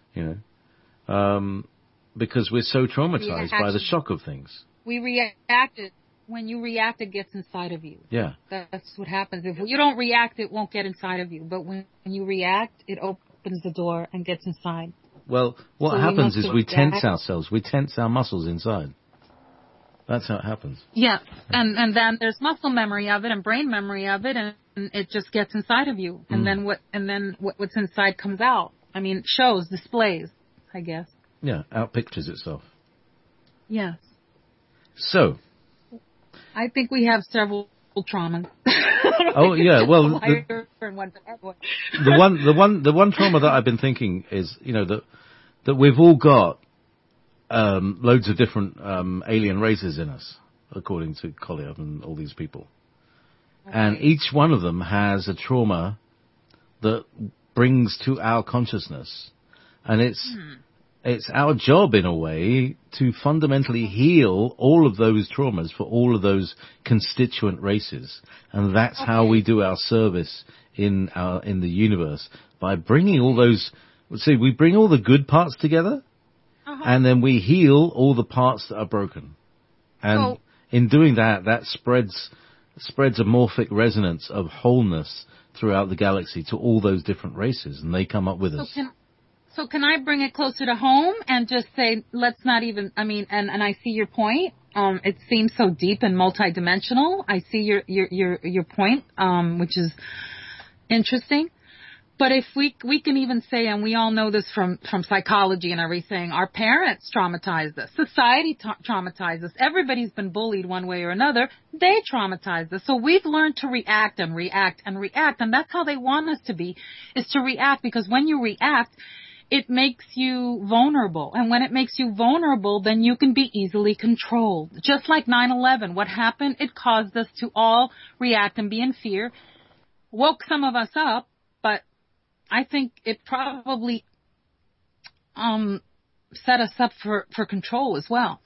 because we're so traumatized by the shock of things. We reacted. When you react, it gets inside of you. Yeah. That's what happens. If you don't react, it won't get inside of you. But when you react, it opens the door and gets inside. Well, what happens is we tense ourselves. We tense our muscles inside. That's how it happens. Yeah. And then there's muscle memory of it and brain memory of it, and it just gets inside of you. And then what's inside comes out. I mean, shows, displays, I guess. Yeah, outpictures itself. Yes. So, I think we have several traumas. Oh yeah, well, the one trauma that I've been thinking is, that we've all got loads of different alien races in us, according to Collier and all these people. Okay. And each one of them has a trauma that brings to our consciousness. And it's our job, in a way, to fundamentally heal all of those traumas for all of those constituent races. And that's how we do our service in the universe, by bringing all those, we bring all the good parts together, and then we heal all the parts that are broken. And in doing that, that spreads a morphic resonance of wholeness throughout the galaxy to all those different races, and they come up with us. So can I bring it closer to home and just say, let's not even, and I see your point. It seems so deep and multidimensional. I see your point, which is interesting. But if we can even say, and we all know this from psychology and everything, our parents traumatized us. Society traumatized us. Everybody's been bullied one way or another. They traumatized us. So we've learned to react and react and react. And that's how they want us to be, is to react. Because when you react, it makes you vulnerable. And when it makes you vulnerable, then you can be easily controlled. Just like 9/11, what happened? It caused us to all react and be in fear. Woke some of us up, but I think it probably set us up for control as well.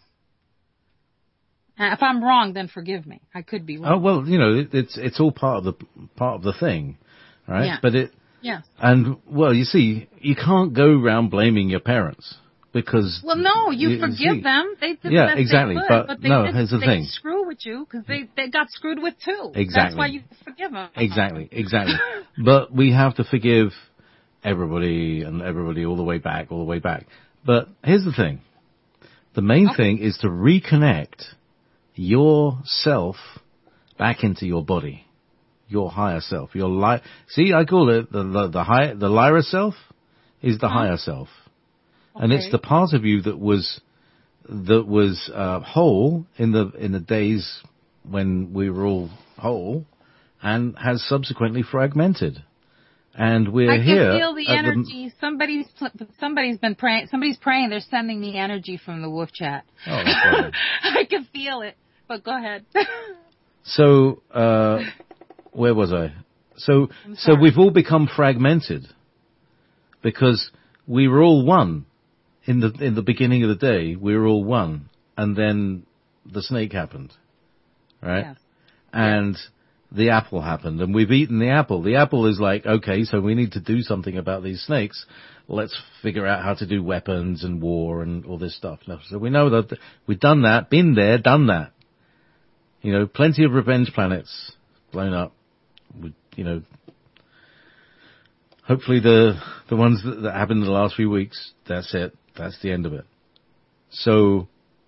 If I'm wrong, then forgive me. I could be wrong. Oh well, it's all part of the thing, right? Yeah. But yes. And well, you see, you can't go around blaming your parents, because... Well, no, you forgive them. They did the best exactly. they could, but Here's the thing. They screw with you because they got screwed with too. Exactly. That's why you forgive them. Exactly. But we have to forgive everybody all the way back. But here's the thing. The main thing is to reconnect yourself back into your body, your higher self, See, I call it the Lyra self is the higher self. Okay. And it's the part of you that was whole in the days when we were all whole, and has subsequently fragmented. And we're here. I can feel the energy. Somebody's been praying. Somebody's praying. They're sending me energy from the Wolf Chat. Oh, that's right. I can feel it. But go ahead. So, where was I? So we've all become fragmented because we were all one. In the beginning of the day, we were all one, and then the snake happened, right? Yes. And the apple happened, and we've eaten the apple. The apple is like, okay, so we need to do something about these snakes. Let's figure out how to do weapons and war and all this stuff. So we know that we've done that, been there, done that. Plenty of revenge planets blown up. Hopefully the ones that happened in the last few weeks, that's it. That's the end of it. So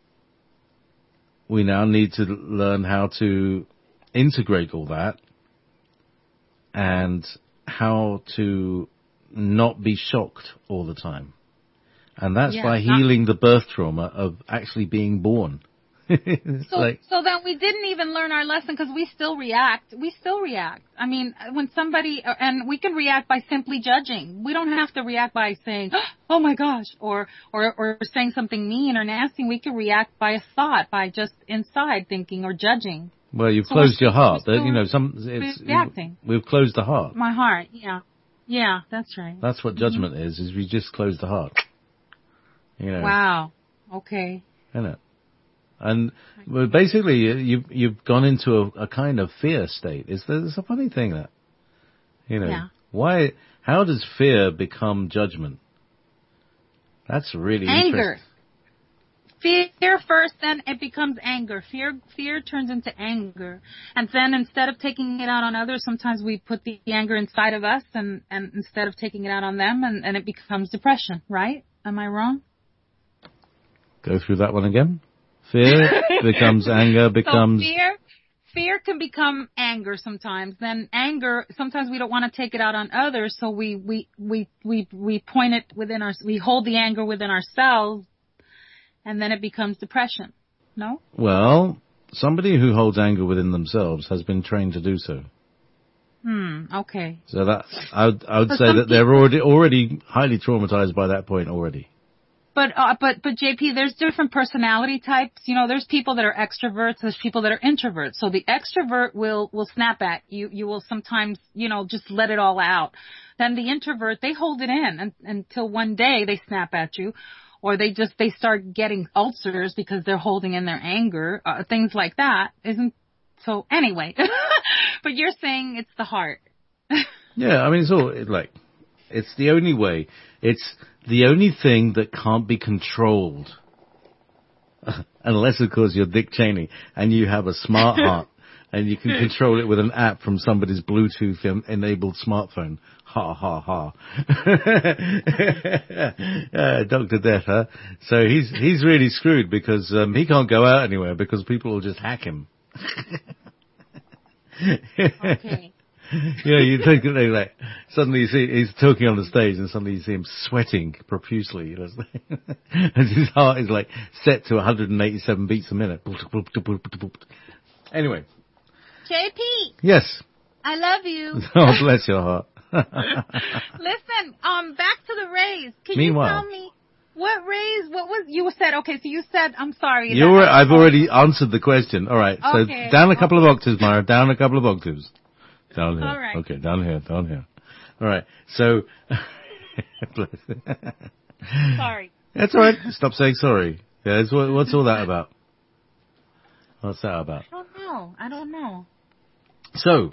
we now need to learn how to integrate all that and how to not be shocked all the time. And that's by healing the birth trauma of actually being born. So then we didn't even learn our lesson because we still react. I mean, when somebody, and we can react by simply judging. We don't have to react by saying, oh my gosh, or saying something mean or nasty. We can react by a thought, by just inside thinking or judging. Well, you've closed your heart. Reacting. We've closed the heart. My heart, yeah. Yeah, that's right. That's what judgment is we just close the heart. Wow. Okay. Isn't it? And basically, you've gone into a kind of fear state. It's a funny thing that, how does fear become judgment? That's really anger. Interesting. Fear first, then it becomes anger. Fear turns into anger. And then instead of taking it out on others, sometimes we put the anger inside of us and instead of taking it out on them, and it becomes depression, right? Am I wrong? Go through that one again. Fear becomes anger, becomes... So fear can become anger sometimes. Then anger, sometimes we don't want to take it out on others, so we point it within we hold the anger within ourselves, and then it becomes depression. No? Well, somebody who holds anger within themselves has been trained to do so. Okay. So that I would say that they're already highly traumatized by that point already. But JP, there's different personality types. There's people that are extroverts. There's people that are introverts. So the extrovert will snap at you. You will sometimes, just let it all out. Then the introvert, they hold it in until one day they snap at you, or they start getting ulcers because they're holding in their anger, things like that. So anyway, but you're saying it's the heart. Yeah, I mean, it's the only way. It's the only thing that can't be controlled. Unless, of course, you're Dick Cheney and you have a smart heart and you can control it with an app from somebody's Bluetooth-enabled smartphone. Ha, ha, ha. Dr. Death, huh? So he's really screwed because he can't go out anywhere because people will just hack him. Okay. You think that suddenly you see he's talking on the stage and suddenly you see him sweating profusely. And his heart is set to 187 beats a minute. Anyway. JP. Yes. I love you. Oh, bless your heart. Listen, back to the rays. Can you tell me what rays, you said, okay, so you said, I'm sorry. I've already answered the question. All right. So down a couple of octaves, Myra, down a couple of octaves. Down here. All right. Okay, down here. All right. So. Sorry. That's all right. Stop saying sorry. Yeah, what's all that about? What's that about? I don't know. So,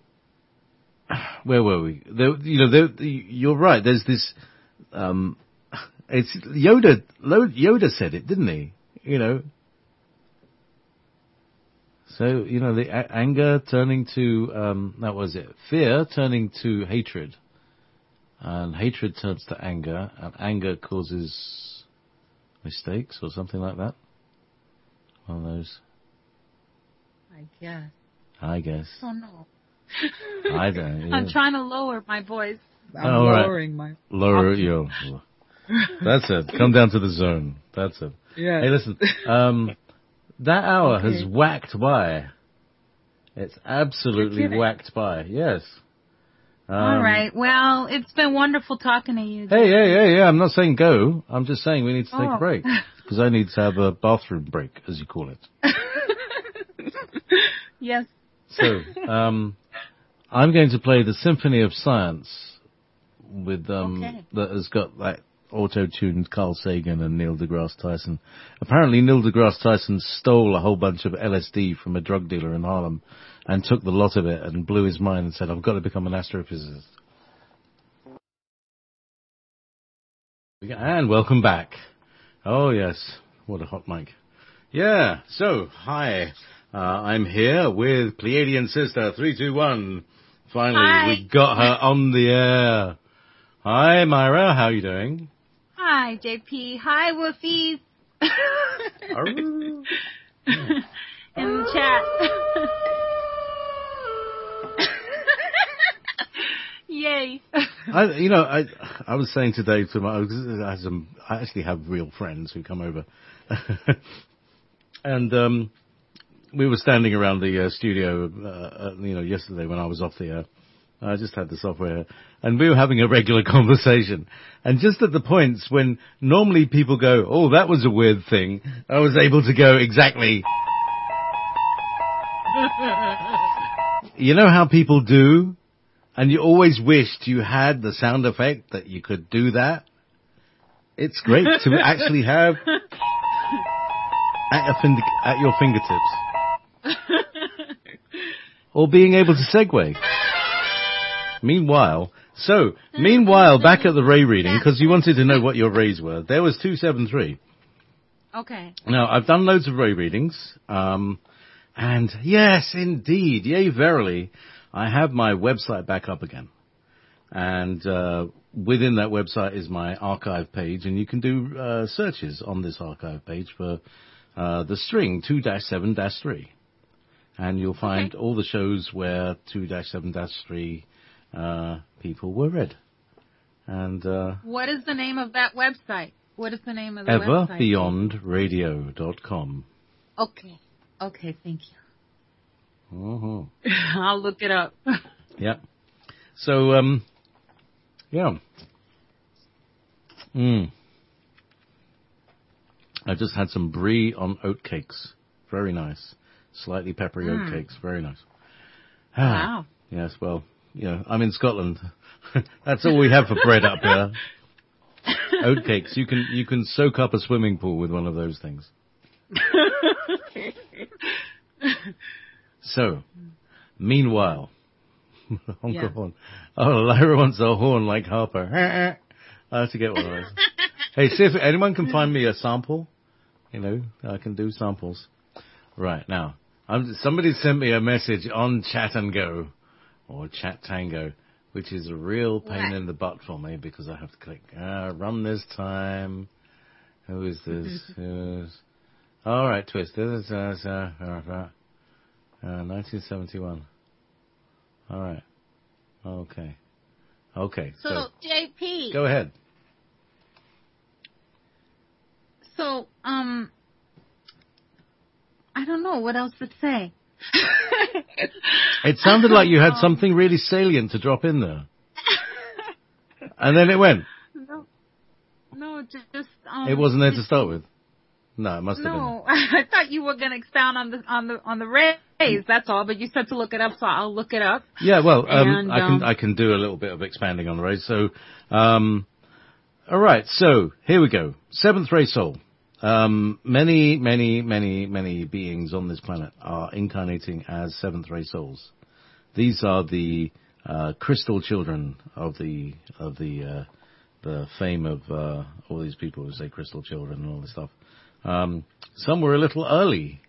where were we? You're right. There's this, It's Yoda. Yoda said it, didn't he? So, the anger turning to, that was it, fear turning to hatred. And hatred turns to anger, and anger causes mistakes or something like that. One of those. I guess. Oh, no. I don't. Yeah. I'm trying to lower my voice. I'm lowering my... Lower your... That's it. Come down to the zone. That's it. Yeah. Hey, listen. That hour has whacked by. It's absolutely whacked by. Yes. All right. Well, it's been wonderful talking to you. Hey. I'm not saying go. I'm just saying we need to take a break. Because I need to have a bathroom break, as you call it. Yes. So, I'm going to play the Symphony of Science with that has got that auto-tuned Carl Sagan and Neil deGrasse Tyson. Apparently Neil deGrasse Tyson stole a whole bunch of LSD from a drug dealer in Harlem and took the lot of it and blew his mind and said, I've got to become an astrophysicist. And welcome back. Oh yes, what a hot mic. Yeah, so, hi. I'm here with Pleiadian Sister 321. Finally, we got her on the air. Hi, Myra. How are you doing? Hi, JP. Hi, Wolfies. In the chat. Yay. I was saying today to I actually have real friends who come over. And we were standing around the studio, yesterday when I was off the air. I just had the software, and we were having a regular conversation. And just at the points when normally people go, oh, that was a weird thing, I was able to go exactly. You know how people do? And you always wished you had the sound effect that you could do that? It's great to actually have at your fingertips. Or being able to segue. Meanwhile, back at the Ray reading, because you wanted to know what your Rays were, there was 273. Okay. Now, I've done loads of Ray readings, and yes, indeed, yea, verily, I have my website back up again. And within that website is my archive page, and you can do searches on this archive page for the string 2-7-3. And you'll find all the shows where 2-7-3 people were read. And what is the name of that website? What is the name of the website? everbeyondradio.com. Okay, thank you. Uh-huh. I'll look it up. Yeah. So, yeah. I just had some brie on oatcakes. Very nice. Slightly peppery oatcakes. Very nice. Wow. Yes, well, I'm in Scotland. That's all we have for bread up here. Oatcakes. You can soak up a swimming pool with one of those things. So, meanwhile, honk a horn. Oh, Lyra wants a horn like Harper. I have to get one of those. Hey, see if anyone can find me a sample. I can do samples. Right, now, somebody sent me a message on Chat and Go, or Chat Tango, which is a real pain in the butt for me because I have to click, run this time. Who is this? All right, Twist. This is 1971. All right. Okay. So, JP. Go ahead. So, I don't know what else to say. It sounded like you had something really salient to drop in there. And then it went. No, just it wasn't there to start with. No, it must have been. No, I thought you were going to expound on the rays. That's all. But you said to look it up, so I'll look it up. Yeah, well, I can do a little bit of expanding on the rays. So, all right. So here we go. Seventh ray soul. Many beings on this planet are incarnating as seventh ray souls. These are the crystal children of the the fame of all these people who say crystal children and all this stuff. Some were a little early,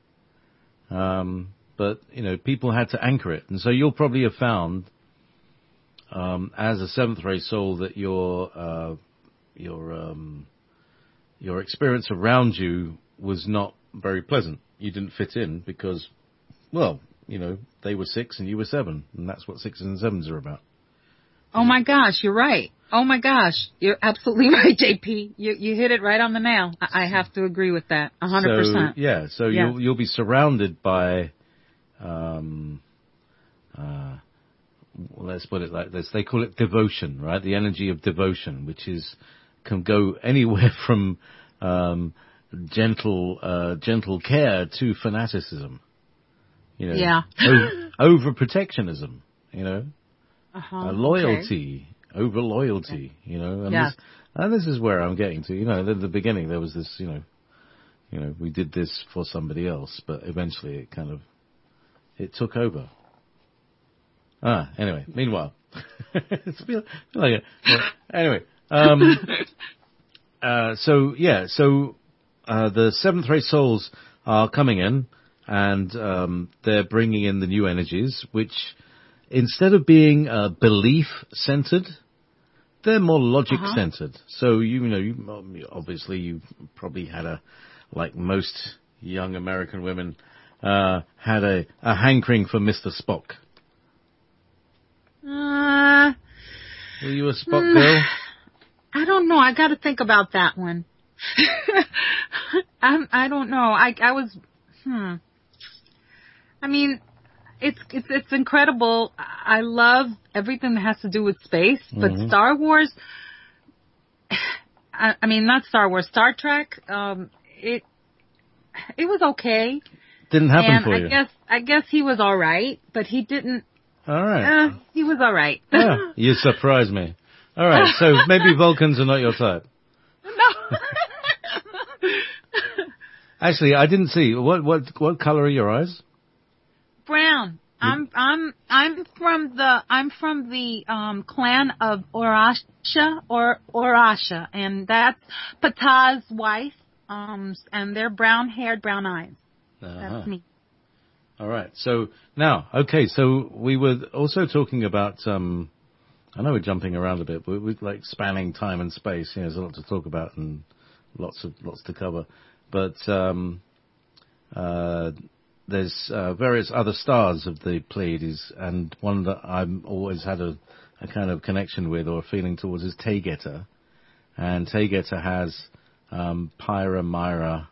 but people had to anchor it, and so you'll probably have found, as a seventh ray soul, that your experience around you was not very pleasant. You didn't fit in because, well, they were 6 and you were 7, and that's what 6s and 7s are about. Oh my gosh, you're right. Oh my gosh, you're absolutely right, JP. You hit it right on the nail. I have to agree with that, 100%. So you'll be surrounded by, let's put it like this. They call it devotion, right? The energy of devotion, which can go anywhere from gentle care to fanaticism. Overprotectionism. Loyalty, over loyalty, and this is where I'm getting to. At the beginning there was this, we did this for somebody else, but eventually it took over. Anyway, meanwhile, it's feel like it. Anyway, so the seventh ray souls are coming in, and they're bringing in the new energies, which, instead of being belief-centered, they're more logic-centered. So, you obviously you've probably had like most young American women, had a hankering for Mr. Spock. Were you a Spock girl? I don't know. I got to think about that one. I don't know. I was. I mean, it's incredible. I love everything that has to do with space, but Star Wars. I mean, not Star Wars. Star Trek. It was okay. Didn't happen for you. I guess he was all right, but he didn't. All right. He was all right. Yeah, you surprised me. All right, so maybe Vulcans are not your type. No. Actually, I didn't see. What color are your eyes? Brown. I'm from the clan of Orasha, and that's Ptah's wife. And they're brown-haired, brown eyes. That's me. All right. So now, okay. So we were also talking about. I know we're jumping around a bit, but we're like spanning time and space. There's a lot to talk about and lots to cover. But there's various other stars of the Pleiades, and one that I've always had a kind of connection with or a feeling towards is Taygeta. And Taygeta has Pyra, Myra,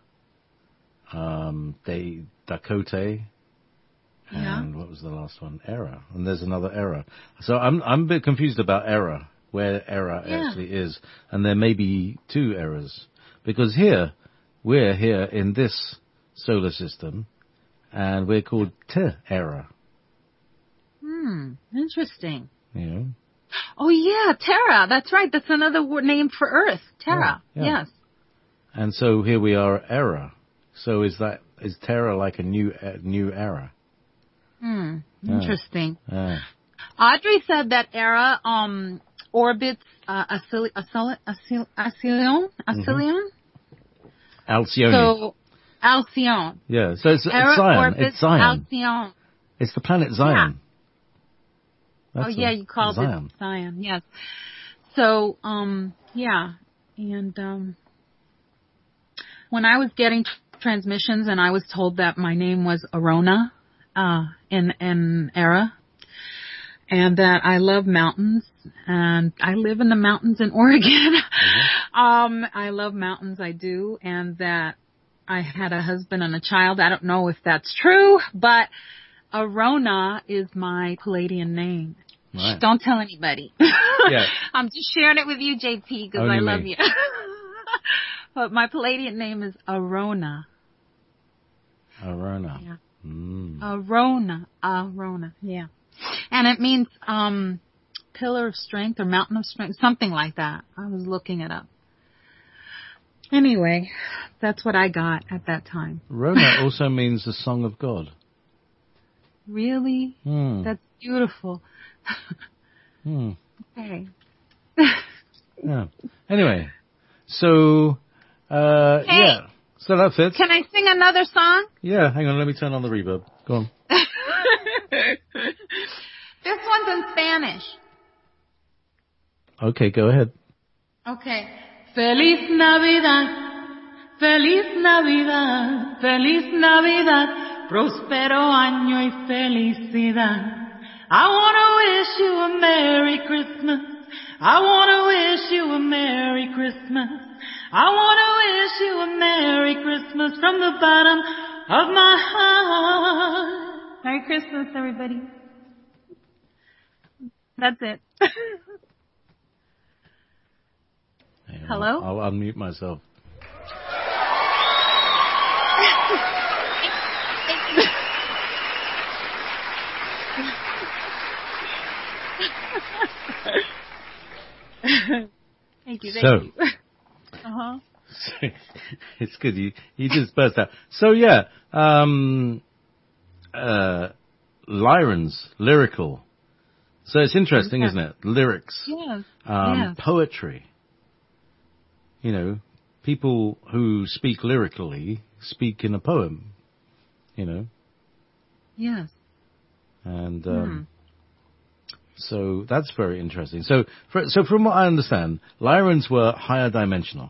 Dakota, and what was the last one? Era. And there's another Era. So I'm a bit confused about Era, where Era actually is. And there may be 2 eras. Because we're here in this solar system, and we're called Terra. Interesting. Yeah. Oh yeah, Terra. That's right. That's another name for Earth. Terra. Yes. And so here we are, Era. So is Terra like a new era? Interesting. Audrey said that Era orbits Alcyone. Alcyone. So Alcyone. Yeah. So it's Era Zion. orbits It's Zion. Alcyone. It's the planet Zion. Yeah. You called Zion. it Zion. Yes. So yeah, and when I was getting transmissions, and I was told that my name was Arona in Era, and that I love mountains, and I live in the mountains in Oregon. I love mountains, I do, and that I had a husband and a child. I don't know if that's true, but Arona is my Pleiadian name. Right. Don't tell anybody. Yeah. I'm just sharing it with you, JP, because I love you. But my Pleiadian name is Arona. Arona. Yeah. Arona, yeah. And it means pillar of strength or mountain of strength, something like that. I was looking it up. Anyway, that's what I got at that time. Rona also means the song of God. Really? That's beautiful. Okay. Yeah. Anyway, so, yeah. So that fits. Can I sing another song? Yeah, hang on, let me turn on the reverb. Go on. This one's in Spanish. Okay, go ahead. Okay. Feliz Navidad, Feliz Navidad, Feliz Navidad, próspero año y felicidad. I wanna wish you a Merry Christmas. I wanna wish you a Merry Christmas. I wanna wish you a Merry Christmas from the bottom of my heart. Merry Christmas, everybody. That's it. Hello? I'll unmute myself. Thank you. So, Uh-huh. it's good. You just burst out. So yeah, Lyran's lyrical. So it's interesting, isn't it? Lyrics. Yes. Poetry. You know, people who speak lyrically speak in a poem. You know. Yes. And so that's very interesting. So from what I understand, Lyrans were higher dimensional.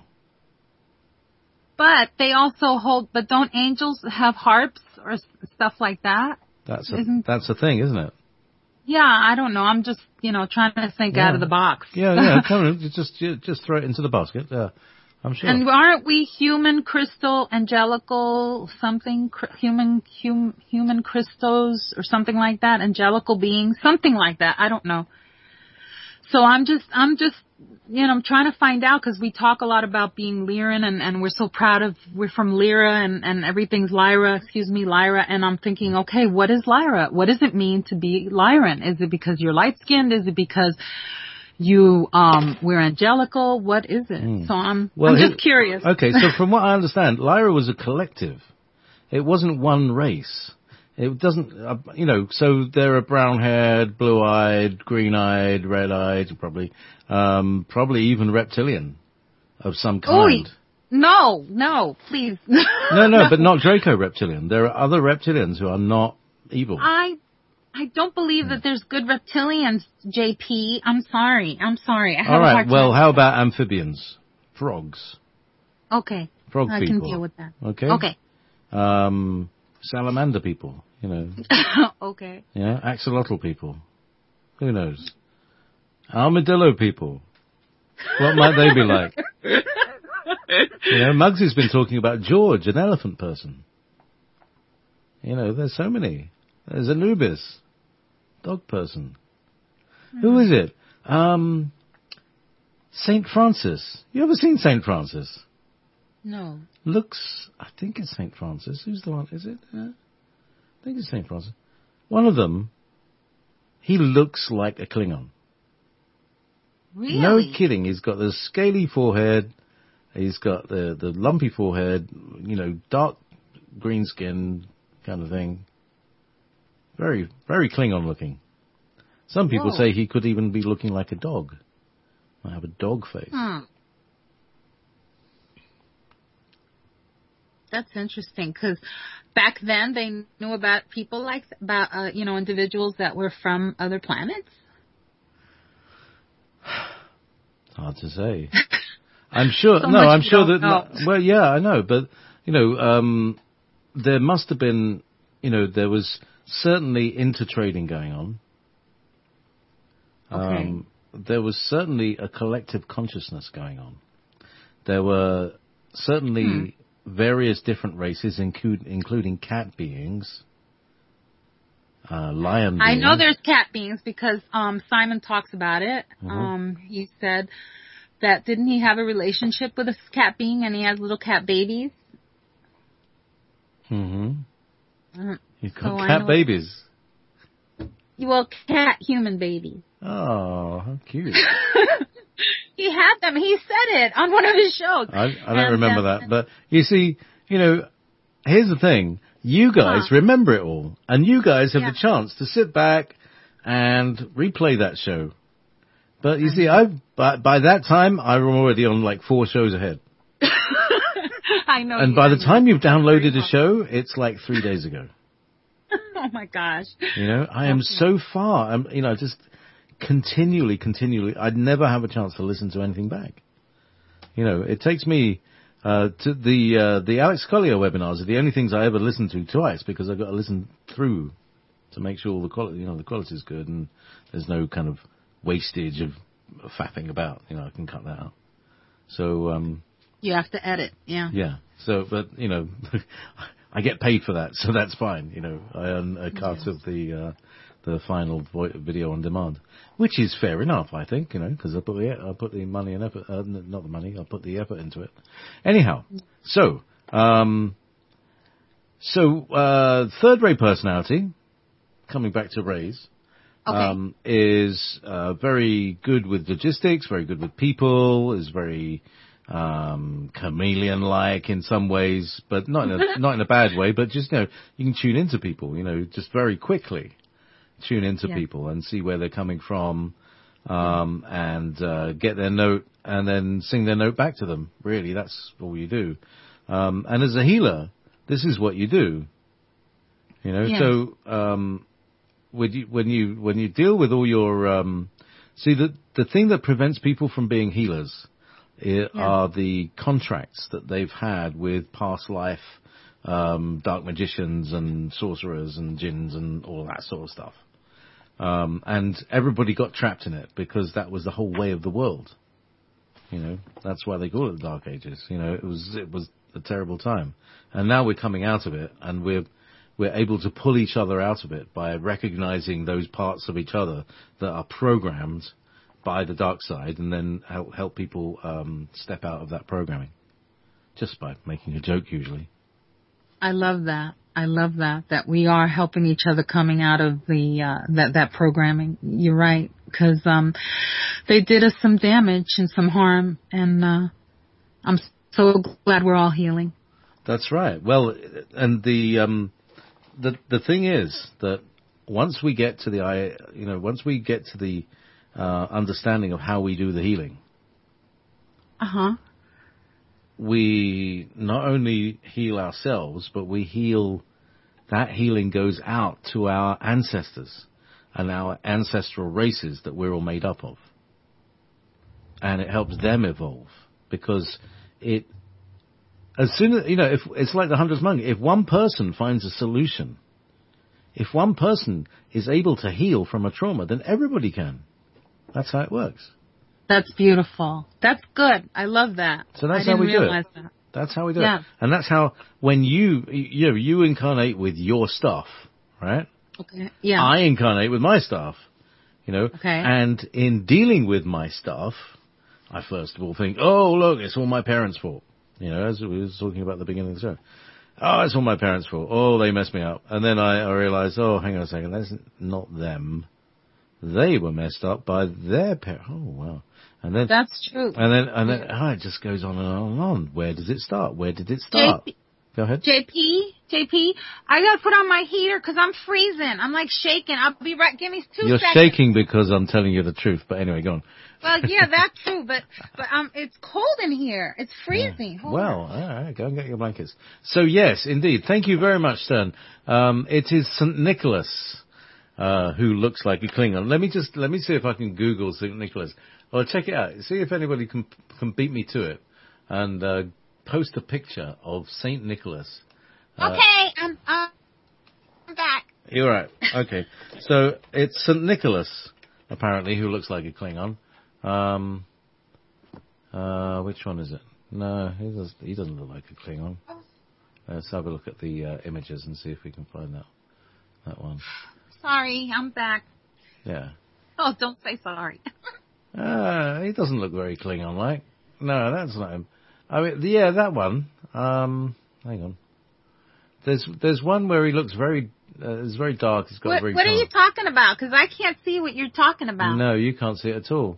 But they also hold. But don't angels have harps or stuff like that? That's a thing, isn't it? Yeah, I don't know. I'm just trying to think out of the box. Yeah. Come on, just throw it into the basket. I'm sure. And aren't we human crystal angelical something human crystals or something like that? Angelical beings, something like that. I don't know. So I'm just I'm trying to find out because we talk a lot about being Lyran and we're so proud of, we're from Lyra and everything's Lyra, Lyra. And I'm thinking, okay, what is Lyra? What does it mean to be Lyran? Is it because you're light skinned? Is it because we're angelical? What is it? So I'm just curious. Okay. So from what I understand, Lyra was a collective. It wasn't one race. It doesn't, so there are brown-haired, blue-eyed, green-eyed, red-eyed, probably even reptilian of some kind. No, please. No, but not Draco reptilian. There are other reptilians who are not evil. I don't believe that there's good reptilians, JP. I'm sorry. All right, well, how about amphibians? Frogs. Okay. Frog people. I can deal with that. Okay. Salamander people, Okay. Yeah, axolotl people. Who knows? Armadillo people. What might they be like? Muggsy's been talking about George, an elephant person. There's so many. There's Anubis, dog person. Who is it? Saint Francis. You ever seen Saint Francis? No. I think it's St. Francis. Who's the one? Is it? I think it's St. Francis. One of them, he looks like a Klingon. Really? No kidding. He's got the scaly forehead. He's got the lumpy forehead, dark green skin kind of thing. Very, very Klingon looking. Some people say he could even be looking like a dog. Might have a dog face. That's interesting because back then they knew about people individuals that were from other planets. Hard to say. I'm sure. I'm sure that. Well, yeah, I know, but there must have been. There was certainly intertrading going on. Okay. There was certainly a collective consciousness going on. There were certainly various different races, including cat beings, lion beings. I know there's cat beings because Simon talks about it. He said that didn't he have a relationship with a cat being and he has little cat babies? You've got cat babies. Well, cat human babies. Oh, how cute. He had them. He said it on one of his shows. I don't remember that. But you see, here's the thing. You guys remember it all. And you guys have the chance to sit back and replay that show. But you see, by that time, I'm already on like 4 shows ahead. I know. And by the time you've downloaded a show, it's like 3 days ago. Oh my gosh. You know, I am so far. Just continually. I'd never have a chance to listen to anything back. You know, it takes me to the Alex Collier webinars are the only things I ever listen to twice because I've got to listen through to make sure the quality, the quality is good and there's no kind of wastage of faffing about. I can cut that out. So you have to edit, yeah. Yeah. So, but I get paid for that, so that's fine. I earn a cut of the final video on demand, which is fair enough, I think. Because I put the money and effort, not the money, I put the effort into it. Anyhow, so third-rate personality, coming back to Ray's. Okay. Is very good with logistics, very good with people, is very chameleon-like in some ways, but not in a bad way. But just you can tune into people, just very quickly tune into people and see where they're coming from, and get their note and then sing their note back to them. Really, that's all you do. And as a healer, this is what you do. So. When you deal with all your see the thing that prevents people from being healers are the contracts that they've had with past life dark magicians and sorcerers and jinns and all that sort of stuff, and everybody got trapped in it because that was the whole way of the world. That's why they call it the Dark Ages. It was a terrible time, and now we're coming out of it, and we're able to pull each other out of it by recognizing those parts of each other that are programmed by the dark side, and then help people step out of that programming, just by making a joke usually. I love that we are helping each other coming out of the that programming. You're right, because they did us some damage and some harm, and I'm so glad we're all healing. That's right. Well, and the thing is that once we get to the understanding of how we do the healing, we not only heal ourselves, but we heal. That healing goes out to our ancestors and our ancestral races that we're all made up of, and it helps them evolve because it. As soon as, if it's like the hunter's monkey, if one person finds a solution, if one person is able to heal from a trauma, then everybody can. That's how it works. That's beautiful. That's good. I love that. So that's how we do it. That. That's how we do it. And that's how, when you incarnate with your stuff, right? Okay. Yeah. I incarnate with my stuff, Okay. And in dealing with my stuff, I first of all think, oh, look, it's all my parents' fault. As we were talking about at the beginning of the show. Oh, it's all my parents' fault. Oh, they messed me up. And then I realized, oh, hang on a second, that's not them. They were messed up by their parents. Oh, wow. And then that's true. And then it just goes on and on and on. Where does it start? Where did it start? Go ahead. JP, I gotta put on my heater because I'm freezing. I'm like shaking. I'll be right. Give me 2 seconds. You're shaking because I'm telling you the truth. But anyway, go on. Well, yeah, that's true. But it's cold in here. It's freezing. Yeah. Well, all right. Go and get your blankets. So yes, indeed. Thank you very much, Stern. It is St. Nicholas who looks like a Klingon. Let me see if I can Google St. Nicholas. Well, check it out. See if anybody can beat me to it, and post a picture of St. Nicholas. Okay, I'm back. You're right. Okay. So it's St. Nicholas, apparently, who looks like a Klingon. Which one is it? No, he doesn't look like a Klingon. Let's have a look at the images and see if we can find that one. Sorry, I'm back. Yeah. Oh, don't say sorry. He doesn't look very Klingon-like. No, that's not him. I mean, yeah, that one. Hang on. There's one where he looks very, it's very dark. He's got a very. What are you talking about? Because I can't see what you're talking about. No, you can't see it at all.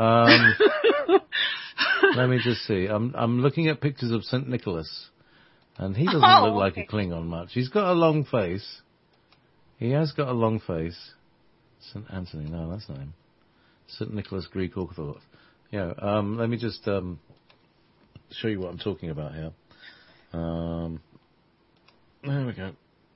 Let me just see. I'm looking at pictures of St. Nicholas, and he doesn't look like a Klingon much. He's got a long face. He has got a long face. St. Anthony. No, that's not him. St. Nicholas Greek Orthodox. Yeah, let me just show you what I'm talking about here. There we go.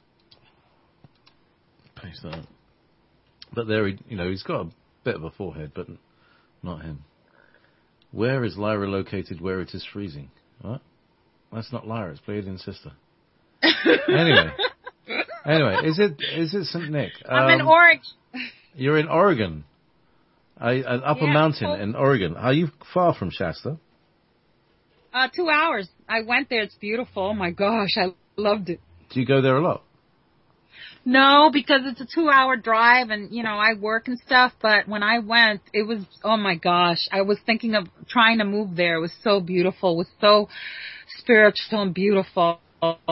Paste that. But there, he's got a bit of a forehead, but not him. Where is Lyra located where it is freezing? What? That's not Lyra, it's Pleiadian sister. Anyway, is it St. Nick? I'm in Oregon. You're in Oregon. An upper mountain in Oregon. Are you far from Shasta? 2 hours. I went there. It's beautiful. Oh my gosh, I loved it. Do you go there a lot? No, because it's a 2-hour drive and, I work and stuff. But when I went, it was, oh my gosh, I was thinking of trying to move there. It was so beautiful. It was so spiritual and beautiful.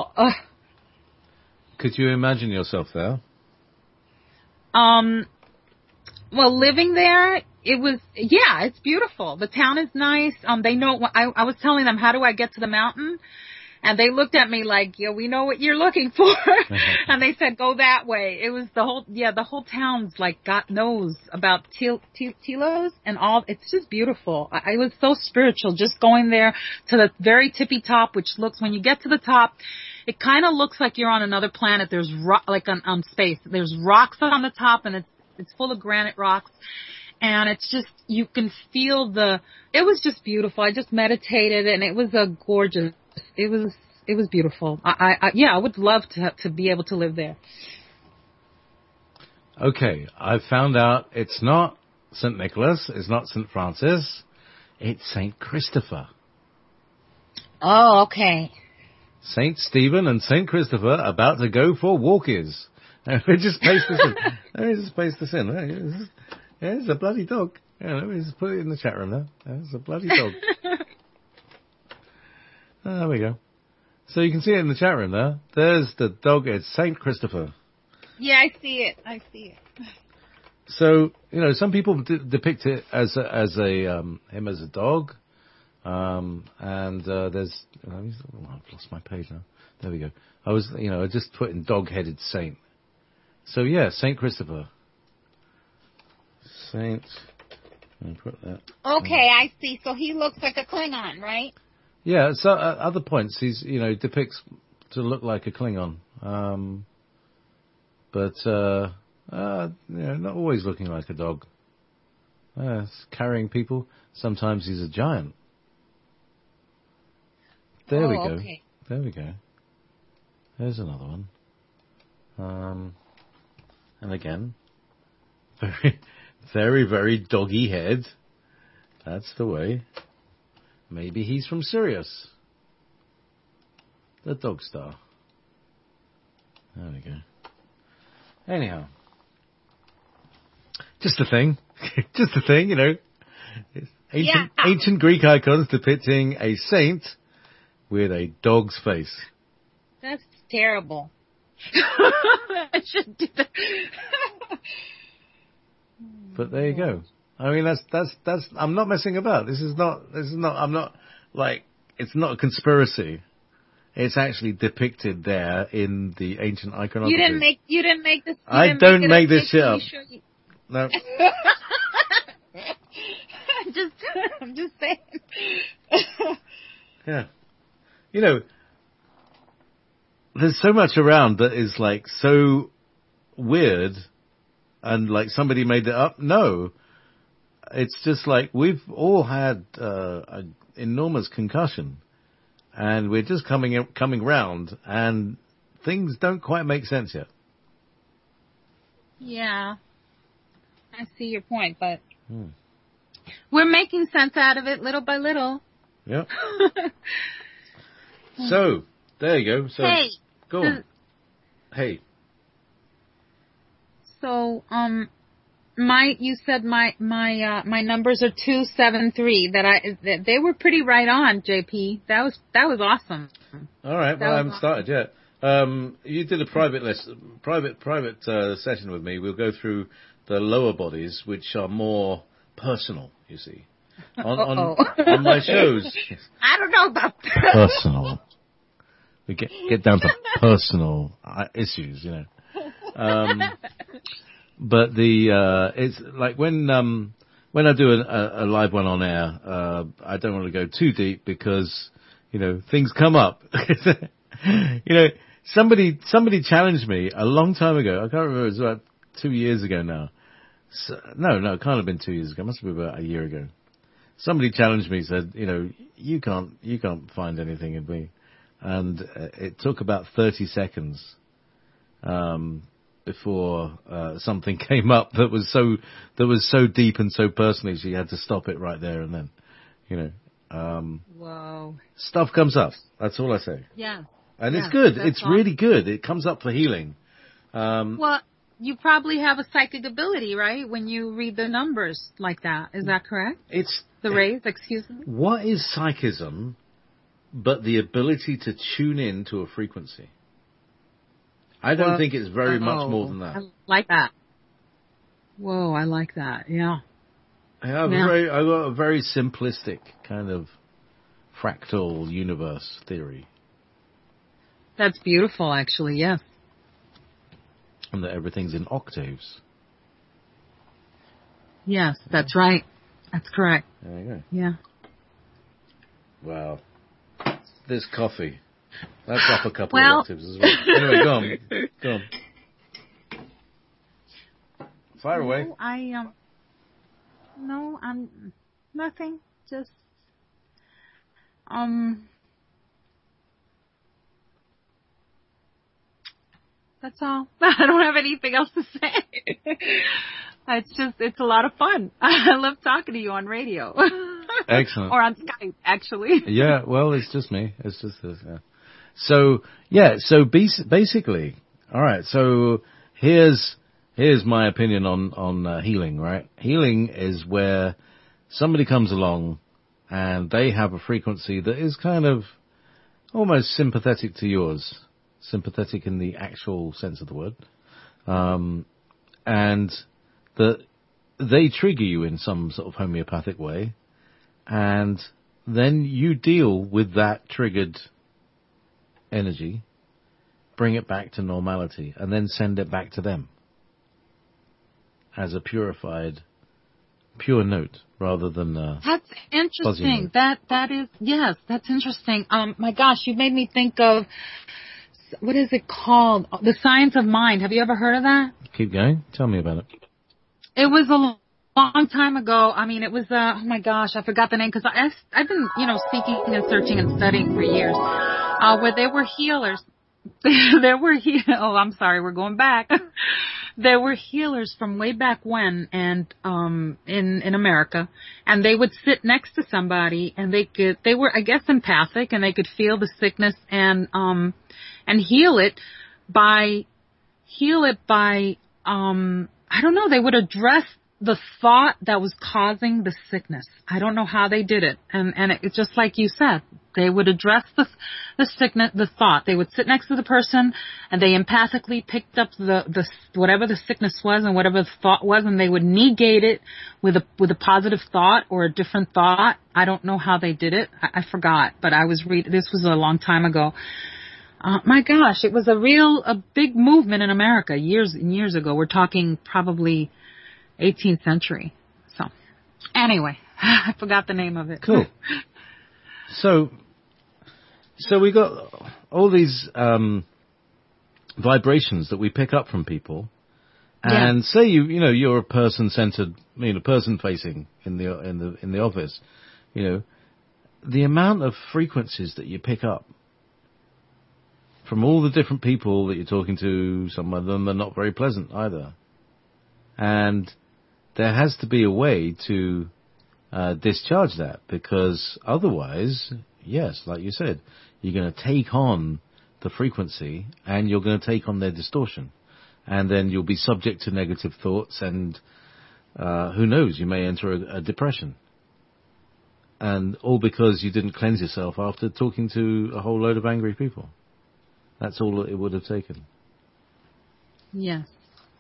Could you imagine yourself there? Well, living there, it's beautiful. The town is nice. They know, I was telling them, how do I get to the mountain? And they looked at me like, yeah, we know what you're looking for. And they said, go that way. It was the whole town's like, God knows about Telos and all. It's just beautiful. It was so spiritual just going there to the very tippy top, which looks, when you get to the top, it kind of looks like you're on another planet. There's like on space. There's rocks on the top and it's full of granite rocks. And it's just, you can feel it was just beautiful. I just meditated and it was gorgeous. It was beautiful. I would love to be able to live there. Okay, I found out it's not St. Nicholas, it's not St. Francis, it's St. Christopher. Oh, okay. St. Stephen and St. Christopher about to go for walkies. Let me just paste this in. Yeah, it's a bloody dog. Yeah, let me just put it in the chat room now. It's a bloody dog. There we go. So you can see it in the chat room there. There's the dog. It's St. Christopher. Yeah, I see it. So, some people depict it as him as a dog. And there's, I've lost my page now. There we go. I just put in dog-headed saint. So yeah, St. Christopher. Let me put that. Okay, I see. So he looks like a Klingon, right? Yeah, so at other points he's, depicts to look like a Klingon. But not always looking like a dog. Carrying people. Sometimes he's a giant. There we go. Okay. There we go. There's another one. And again, very, very, very doggy head. That's the way. Maybe he's from Sirius. The dog star. There we go. Anyhow. Just a thing. Just a thing, Ancient Greek icons depicting a saint with a dog's face. That's terrible. I should do that. But there you go. I mean, that's, I'm not messing about. It's not, it's not a conspiracy. It's actually depicted there in the ancient iconography. You didn't make this. I don't make this shit up. No. I'm just saying. Yeah. There's so much around that is like so weird and like somebody made it up. No. It's just like we've all had an enormous concussion and we're just coming round and things don't quite make sense yet. Yeah. I see your point, but we're making sense out of it little by little. Yep. So, there you go. So, hey. Go on. Hey. So, you said my numbers are 273. That they were pretty right on, JP. That was awesome. All right. Well, I haven't started yet. You did a private session with me. We'll go through the lower bodies, which are more personal. You see, on my shows. I don't know about that. Personal. We get down to personal issues, But it's like when when I do a live one on air, I don't want to go too deep because, things come up. Somebody challenged me a long time ago. I can't remember, it was about 2 years ago now. No, it can't have been 2 years ago. It must have been about a year ago. Somebody challenged me, said, you can't find anything in me. And it took about 30 seconds, before, something came up that was so deep and so personal, she had to stop it right there and then, Whoa. Stuff comes up. That's all I say. Yeah. And it's good. It's awesome. really good. It comes up for healing. Well, you probably have a psychic ability, right? When you read the numbers like that. Is that correct? It's the rays, excuse me? What is psychism but the ability to tune in to a frequency? I don't think it's very much more than that. I like that. Whoa, I like that. Yeah. I got a very simplistic kind of fractal universe theory. That's beautiful, actually, yes. And that everything's in octaves. Yes, that's right. That's correct. There you go. Yeah. Wow. This coffee. That's up a couple of octaves as well. Anyway, go on. Fire away. No, I'm nothing. Just, that's all. I don't have anything else to say. It's a lot of fun. I love talking to you on radio. Excellent. Or on Skype, actually. Yeah, well, it's just me. It's just this. Yeah. So basically, all right. So here's my opinion on healing. Right, healing is where somebody comes along and they have a frequency that is kind of almost sympathetic to yours, sympathetic in the actual sense of the word, and that they trigger you in some sort of homeopathic way, and then you deal with that triggered energy, bring it back to normality, and then send it back to them as a purified, pure note rather than that's interesting. That is, yes, that's interesting. My gosh, you made me think of, what is it called? The Science of Mind. Have you ever heard of that? Keep going. Tell me about it. It was a long time ago. I mean, it was, oh my gosh, I forgot the name because I've been, seeking and searching and studying for years, where there were healers. I'm sorry, we're going back. There were healers from way back when, and in America, and they would sit next to somebody, and they were, I guess, empathic, and they could feel the sickness and heal it by I don't know, they would address the thought that was causing the sickness. I don't know how they did it, and it's just like you said. They would address the sickness, the thought. They would sit next to the person, and they empathically picked up the whatever the sickness was and whatever the thought was, and they would negate it with a positive thought or a different thought. I don't know how they did it. I forgot, but I was this was a long time ago. My gosh, it was a big movement in America years and years ago. We're talking probably 18th century. So, anyway, I forgot the name of it. Cool. So we got all these vibrations that we pick up from people, and say you're a person-centered, person-facing in the office. The amount of frequencies that you pick up from all the different people that you're talking to, some of them are not very pleasant either, and there has to be a way to discharge that, because otherwise, yes, like you said, you're going to take on the frequency and you're going to take on their distortion, and then you'll be subject to negative thoughts, and who knows, you may enter a depression, and all because you didn't cleanse yourself after talking to a whole load of angry people. That's all it would have taken. Yes.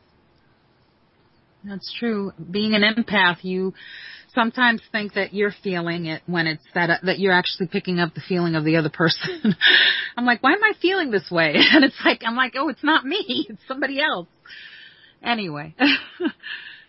That's true. Being an empath, you sometimes think that you're feeling it when it's that you're actually picking up the feeling of the other person. I'm like, why am I feeling this way? And I'm like, oh, it's not me. It's somebody else. Anyway.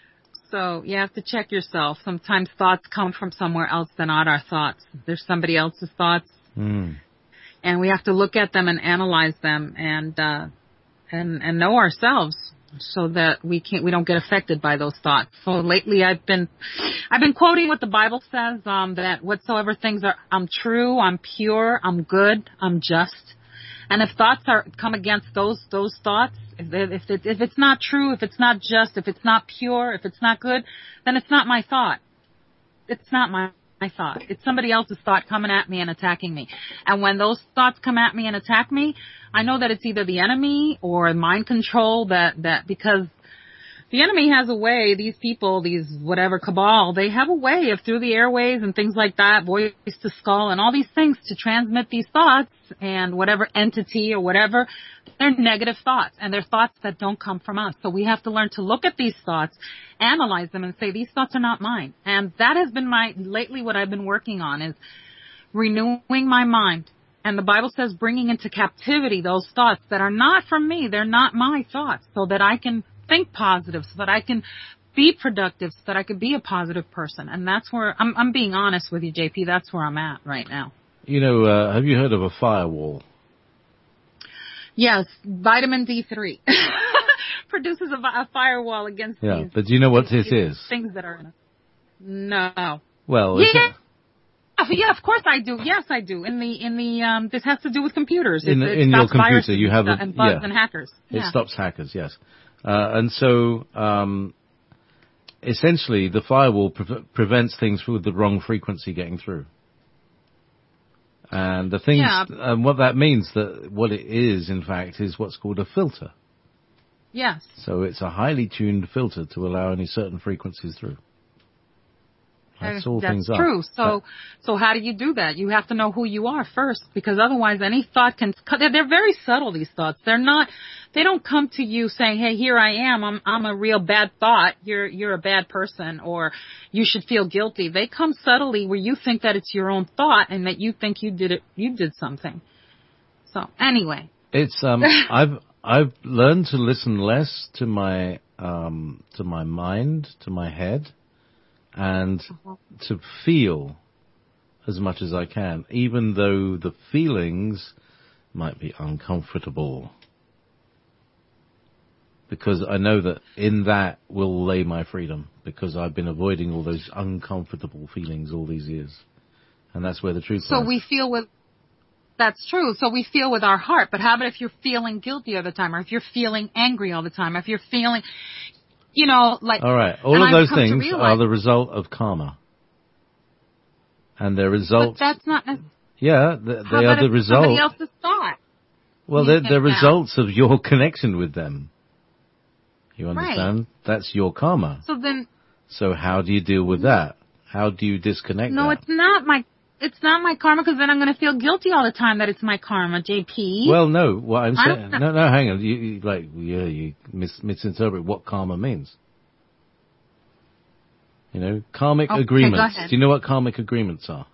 So you have to check yourself. Sometimes thoughts come from somewhere else than not our thoughts. There's somebody else's thoughts. And we have to look at them and analyze them and know ourselves so that we don't get affected by those thoughts. So lately I've been quoting what the Bible says, that whatsoever things I'm true, I'm pure, I'm good, I'm just. And if thoughts come against those thoughts, if it's not true, if it's not just, if it's not pure, if it's not good, then it's not my thought. It's not my thought. It's somebody else's thought coming at me and attacking me. And when those thoughts come at me and attack me, I know that it's either the enemy or mind control that because the enemy has a way, these people, these whatever cabal, they have a way of through the airways and things like that, voice to skull and all these things to transmit these thoughts and whatever entity or whatever, they're negative thoughts and they're thoughts that don't come from us. So we have to learn to look at these thoughts, analyze them and say, these thoughts are not mine. And that has been lately what I've been working on is renewing my mind. And the Bible says bringing into captivity those thoughts that are not from me. They're not my thoughts so that I can think positive, so that I can be productive, so that I can be a positive person. And that's where I'm being honest with you, JP. That's where I'm at right now. You know, have you heard of a firewall? Yes, vitamin D3 produces a firewall against these. But do you know what this is? Things that are in it. No. Well, yeah, of course I do. Yes, I do. In the this has to do with computers. In your computer, you have and bugs and hackers. It stops hackers. Yes. And so, essentially, the firewall prevents things with the wrong frequency getting through. And the things, what that means, what it is, in fact, is what's called a filter. Yes. So it's a highly tuned filter to allow any certain frequencies through. That's all things are. That's true. So how do you do that? You have to know who you are first, because otherwise any thought they're very subtle, these thoughts. They don't come to you saying, hey, here I am. I'm a real bad thought. You're a bad person, or you should feel guilty. They come subtly where you think that it's your own thought and that you think you did something. So anyway. It's, I've learned to listen less to my mind, to my head, and to feel as much as I can, even though the feelings might be uncomfortable. Because I know that in that will lay my freedom, because I've been avoiding all those uncomfortable feelings all these years. And that's where the truth lies. So we feel that's true. So we feel with our heart. But how about if you're feeling guilty all the time, or if you're feeling angry all the time, if you're feeling, like... All right. All of those things are the result of karma. And their results... But that's not... Yeah, they are the result... somebody else's thought? Well, they're results of your connection with them. You understand? Right. That's your karma. So how do you deal with that? How do you disconnect that? It's not my karma, because then I'm going to feel guilty all the time that it's my karma, JP. Well, no. What I'm saying... No, hang on. You misinterpret what karma means. Karmic agreements. Do you know what karmic agreements are?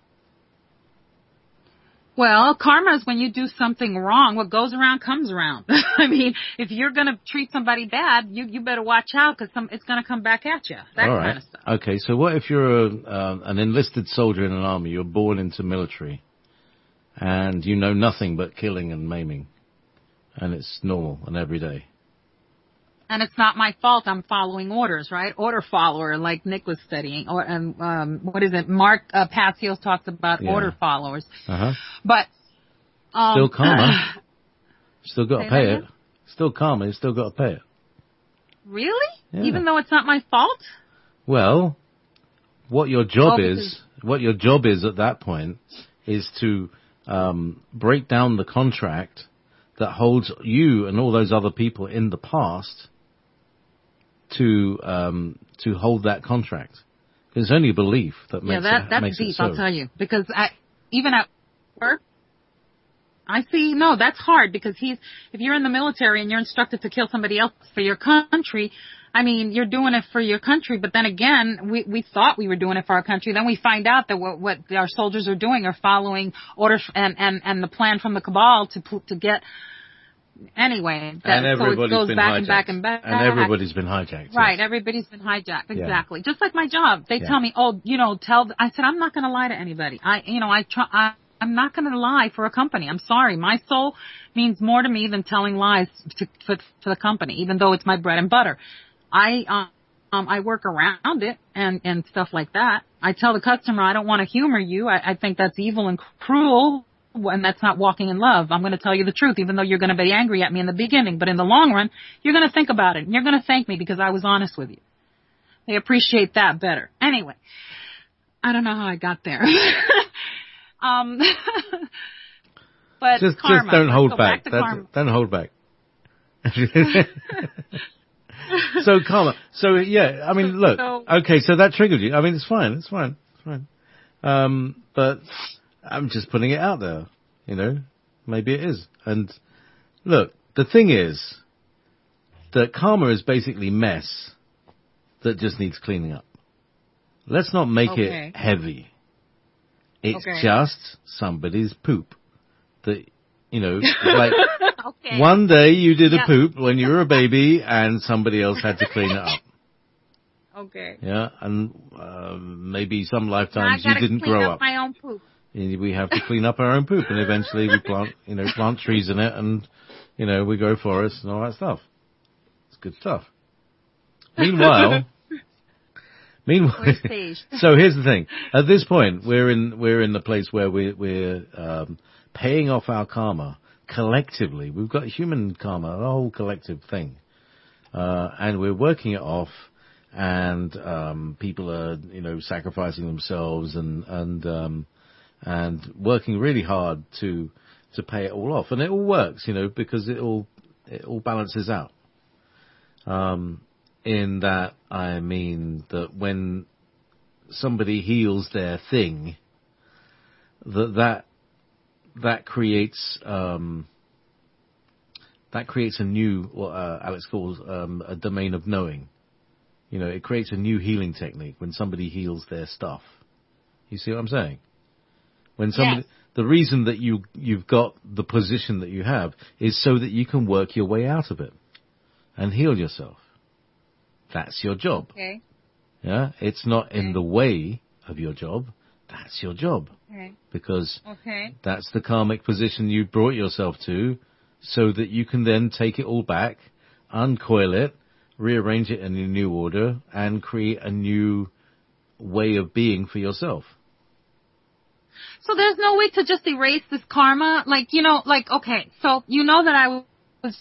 Well, karma is when you do something wrong. What goes around comes around. I mean, if you're going to treat somebody bad, you better watch out, because it's going to come back at you. That kind of stuff. Okay, so what if you're an enlisted soldier in an army? You're born into military, and you know nothing but killing and maiming, and it's normal and everyday. And it's not my fault. I'm following orders, right? Order follower, like Nick was studying. What is it? Mark Patsios talks about order followers. Uh-huh. But still karma. Still got to pay it. Still karma. You still got to pay it. Really? Yeah. Even though it's not my fault? Well, what your job is at that point is to break down the contract that holds you and all those other people in the past to hold that contract. It's only belief that makes it that's deep, so. I'll tell you. Because even at work, I see, that's hard, because if you're in the military and you're instructed to kill somebody else for your country, I mean, you're doing it for your country, but then again, we thought we were doing it for our country. Then we find out that what our soldiers are doing are following orders and the plan from the cabal to get Anyway, and everybody's so it goes been back hijacked. and back and back. And everybody's been hijacked. Right, yes. everybody's been hijacked. Exactly. Just like my job. They Yeah. tell me, oh, I said, I'm not going to lie to anybody. I'm not going to lie for a company. I'm sorry. My soul means more to me than telling lies for the company, even though it's my bread and butter. I work around it and stuff like that. I tell the customer, I don't want to humor you. I think that's evil and cruel. And that's not walking in love. I'm going to tell you the truth, even though you're going to be angry at me in the beginning. But in the long run, you're going to think about it, and you're going to thank me because I was honest with you. They appreciate that better. Anyway, I don't know how I got there. But just karma. don't hold Go back. to karma. Don't hold back. So karma. So yeah, I mean, look. Okay, so that triggered you. I mean, it's fine. It's fine. But I'm just putting it out there, maybe it is. And look, the thing is that karma is basically mess that just needs cleaning up. Let's not make it heavy. It's just somebody's poop that, like one day you did a poop when you were a baby and somebody else had to clean it up. Okay. Yeah, and maybe some lifetimes you didn't grow up. My own poop. We have to clean up our own poop, and eventually we plant trees in it, and, we grow forests and all that stuff. It's good stuff. Meanwhile, so here's the thing. At this point, we're in the place where we're paying off our karma collectively. We've got human karma, a whole collective thing, and we're working it off. And people are, sacrificing themselves and working really hard to pay it all off, and it all works, because it all balances out. In that, I mean that when somebody heals their thing, that creates a new, what Alex calls a domain of knowing. It creates a new healing technique when somebody heals their stuff. You see what I'm saying? When somebody, the reason that you've got the position that you have is so that you can work your way out of it and heal yourself. That's your job. Okay. Yeah, it's not in the way of your job. That's your job. Okay. Because that's the karmic position you brought yourself to, so that you can then take it all back, uncoil it, rearrange it in a new order, and create a new way of being for yourself. So there's no way to just erase this karma? Okay, so that I was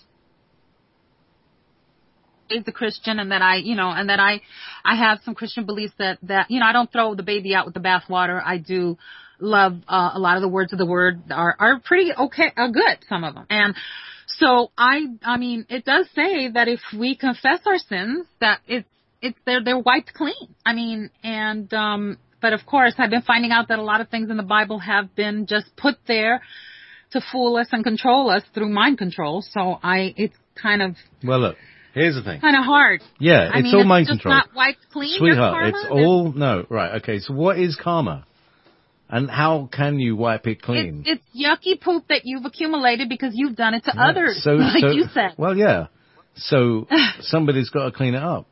raised a Christian, and that I have some Christian beliefs that I don't throw the baby out with the bathwater. I do love a lot of the words of the word are pretty good, some of them. And so I mean, it does say that if we confess our sins, that they're wiped clean. I mean, and but of course, I've been finding out that a lot of things in the Bible have been just put there to fool us and control us through mind control. So it's kind of, well, look, here's the thing, kind of hard. Yeah, it's all mind control. It's not wiped clean, sweetheart. It's all no, right? Okay, so what is karma? And how can you wipe it clean? It's yucky poop that you've accumulated because you've done it to others, like you said. Well, yeah. So somebody's got to clean it up.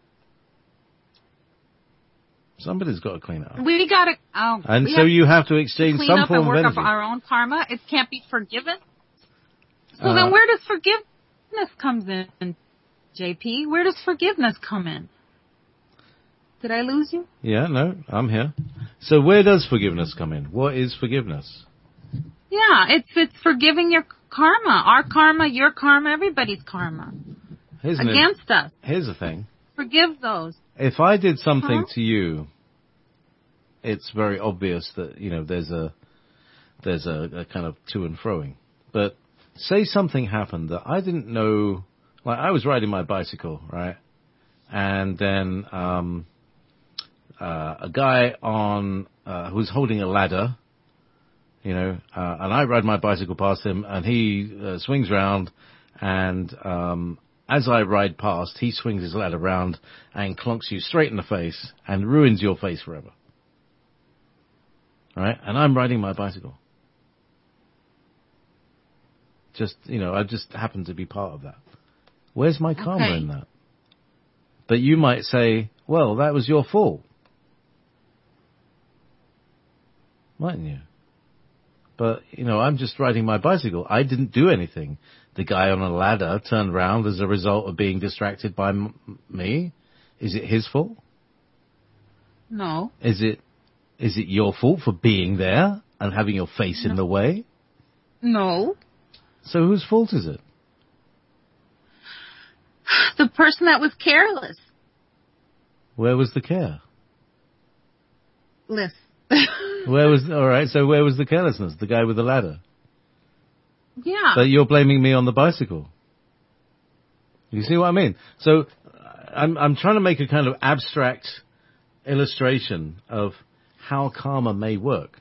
Somebody's got to clean it up. We got to. And so you have to exchange some form of energy. Clean up and work up our own karma. It can't be forgiven. So then where does forgiveness comes in, JP? Where does forgiveness come in? Did I lose you? Yeah, no, I'm here. So where does forgiveness come in? What is forgiveness? Yeah, it's forgiving your karma. Our karma, your karma, everybody's karma. Against us. Here's the thing. Forgive those. If I did something to you, it's very obvious that, there's a kind of to and froing. But say something happened that I didn't know, like I was riding my bicycle, right? And then a guy who was holding a ladder, and I ride my bicycle past him, and he swings round, and as I ride past, he swings his ladder round and clunks you straight in the face and ruins your face forever. All right? And I'm riding my bicycle. Just, I just happen to be part of that. Where's my karma Okay. in that? But you might say, well, that was your fault. Mightn't you? But, I'm just riding my bicycle. I didn't do anything. The guy on a ladder turned around as a result of being distracted by me. Is it his fault? No. Is it your fault for being there and having your face in the way? No. So whose fault is it? The person that was careless. Where was the care? Listen. All right, so where was the carelessness? The guy with the ladder. Yeah. But you're blaming me on the bicycle. You see what I mean? So I'm trying to make a kind of abstract illustration of how karma may work.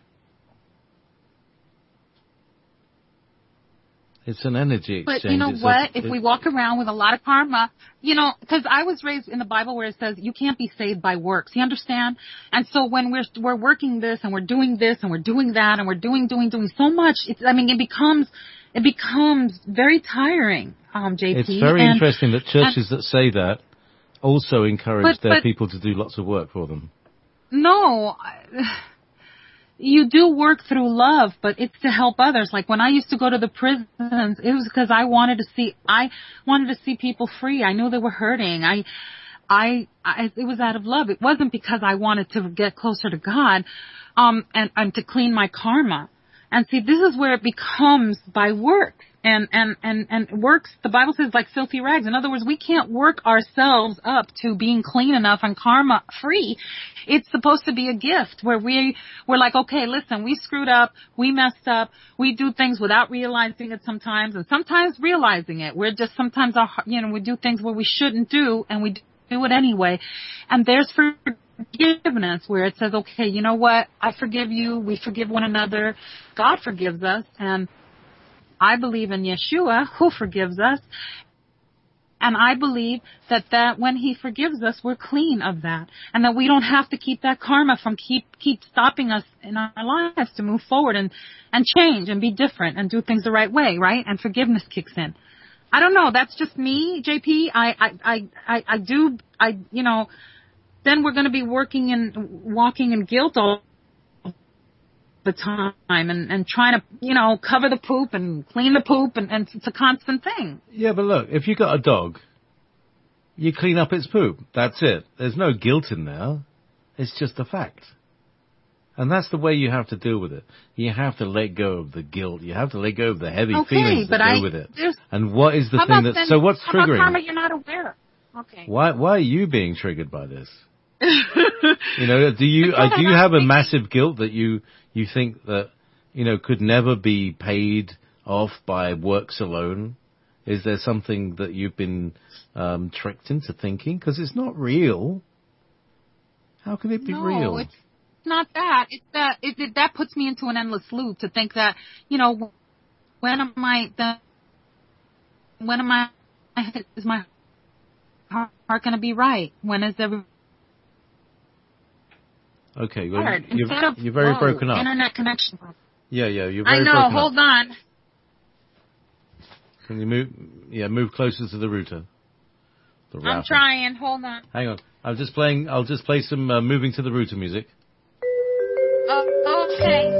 It's an energy exchange. But you know what? If we walk around with a lot of karma, because I was raised in the Bible where it says you can't be saved by works. You understand? And so when we're working this and we're doing this and we're doing that and we're doing so much, it becomes very tiring, JP. It's very interesting that churches that say that also encourage their people to do lots of work for them. No. You do work through love, but it's to help others. Like when I used to go to the prisons, it was because I wanted to see people free. I knew they were hurting. It was out of love. It wasn't because I wanted to get closer to God, and to clean my karma. And see, this is where it becomes by works. And works, the Bible says, like filthy rags. In other words, we can't work ourselves up to being clean enough and karma free. It's supposed to be a gift where we're like, okay, listen, we screwed up, we messed up, we do things without realizing it sometimes, and sometimes realizing it. We're just sometimes, we do things where we shouldn't do, and we do it anyway. And there's forgiveness where it says, okay, you know what? I forgive you. We forgive one another. God forgives us, and I believe in Yeshua, who forgives us. And I believe that when he forgives us, we're clean of that. And that we don't have to keep that karma from keep stopping us in our lives to move forward and change and be different and do things the right way, right? And forgiveness kicks in. I don't know. That's just me, JP. Then we're going to be walking in guilt all the time and trying to, cover the poop and clean the poop, and it's a constant thing. Yeah, but look, if you got a dog, you clean up its poop. That's it. There's no guilt in there. It's just a fact. And that's the way you have to deal with it. You have to let go of the guilt. You have to let go of the heavy feelings that go with it. And what is the thing that... So what's triggering? How about karma you're not aware of? Okay. Why are you being triggered by this? Do you have a massive guilt that you think that, could never be paid off by works alone? Is there something that you've been tricked into thinking? Because it's not real. How can it be real? No, it's not that. It's that that puts me into an endless loop to think that, is my heart going to be right? When is every... Okay, well, you're very broken up. Internet connection. Yeah, you're very broken up. I know, hold on. Can you move closer to the router? I'm trying, hold on. Hang on. I'll just play some moving to the router music. Oh, okay.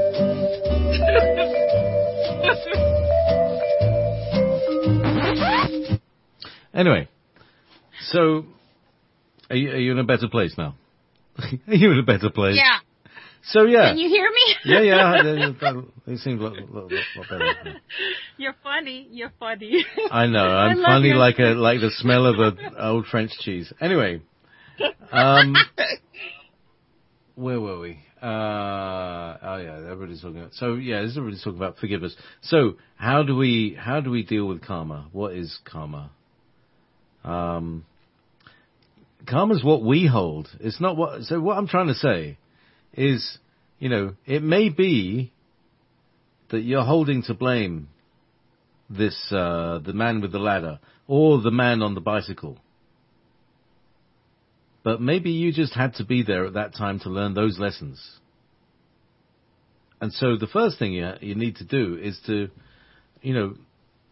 Anyway, so are you in a better place now? Are you in a better place? Yeah. So yeah. Can you hear me? Yeah. It seems a lot better. You're funny. I know. I'm funny like the smell of an old French cheese. Anyway, where were we? Everybody's talking about. So yeah, everybody's talking about forgiveness. So how do we deal with karma? What is karma? Karma is what we hold. It's not what. So what I'm trying to say is, it may be that you're holding to blame this the man with the ladder or the man on the bicycle. But maybe you just had to be there at that time to learn those lessons. And so the first thing you need to do is to,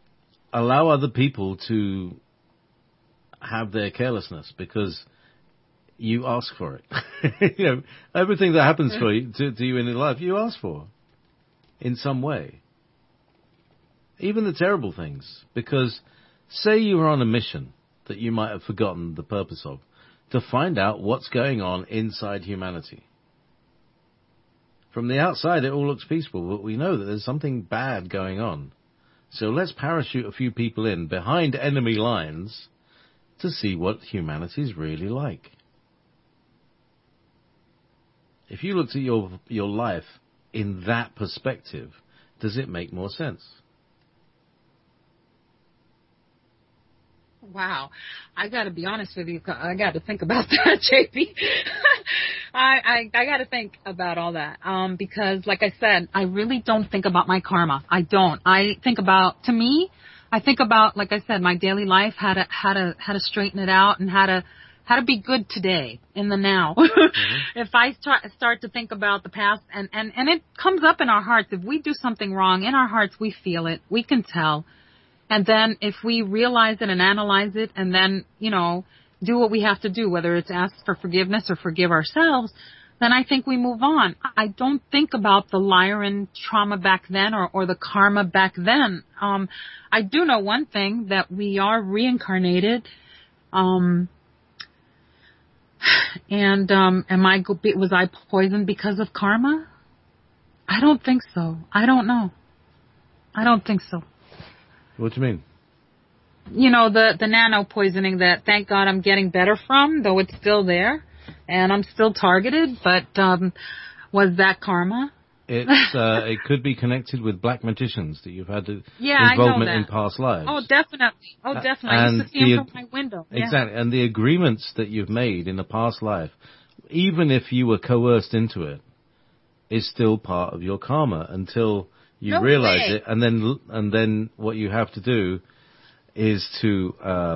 allow other people to have their carelessness because you ask for it. You know, everything that happens for you, to you in your life, you ask for in some way. Even the terrible things. Because say you were on a mission that you might have forgotten the purpose of, to find out what's going on inside humanity. From the outside, it all looks peaceful, but we know that there's something bad going on. So let's parachute a few people in behind enemy lines to see what humanity's really like. If you looked at your life in that perspective, does it make more sense? Wow. I got to be honest with you. I got to think about that, JP. I got to think about all that. Because like I said, I really don't think about my karma. I don't. I think about, like I said, my daily life, how to straighten it out and how to be good today in the now. Mm-hmm. If I start to think about the past and it comes up in our hearts, if we do something wrong in our hearts, we feel it, we can tell. And then if we realize it and analyze it and then, do what we have to do, whether it's ask for forgiveness or forgive ourselves, then I think we move on. I don't think about the Lyran trauma back then or the karma back then. I do know one thing, that we are reincarnated. Was I poisoned because of karma? I don't think so. I don't know. I don't think so. What do you mean? The nano poisoning that, thank God, I'm getting better from, though it's still there, and I'm still targeted, but was that karma? It could be connected with black magicians that you've had involvement I know that. In past lives. Oh, definitely. I used to see them from my window. Yeah. Exactly, and the agreements that you've made in a past life, even if you were coerced into it, is still part of your karma until you realize it, and then what you have to do is to,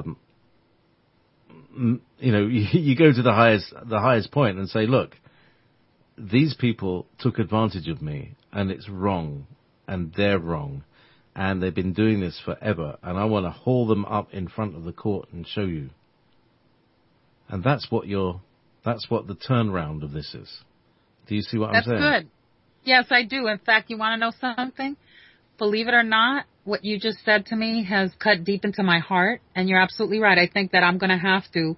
you go to the highest point and say, look, these people took advantage of me, and it's wrong, and they're wrong, and they've been doing this forever, and I want to haul them up in front of the court and show you. And that's what the turnaround of this is. Do you see what I'm saying? That's good. Yes, I do. In fact, you want to know something? Believe it or not, what you just said to me has cut deep into my heart, and you're absolutely right. I think that I'm going to have to,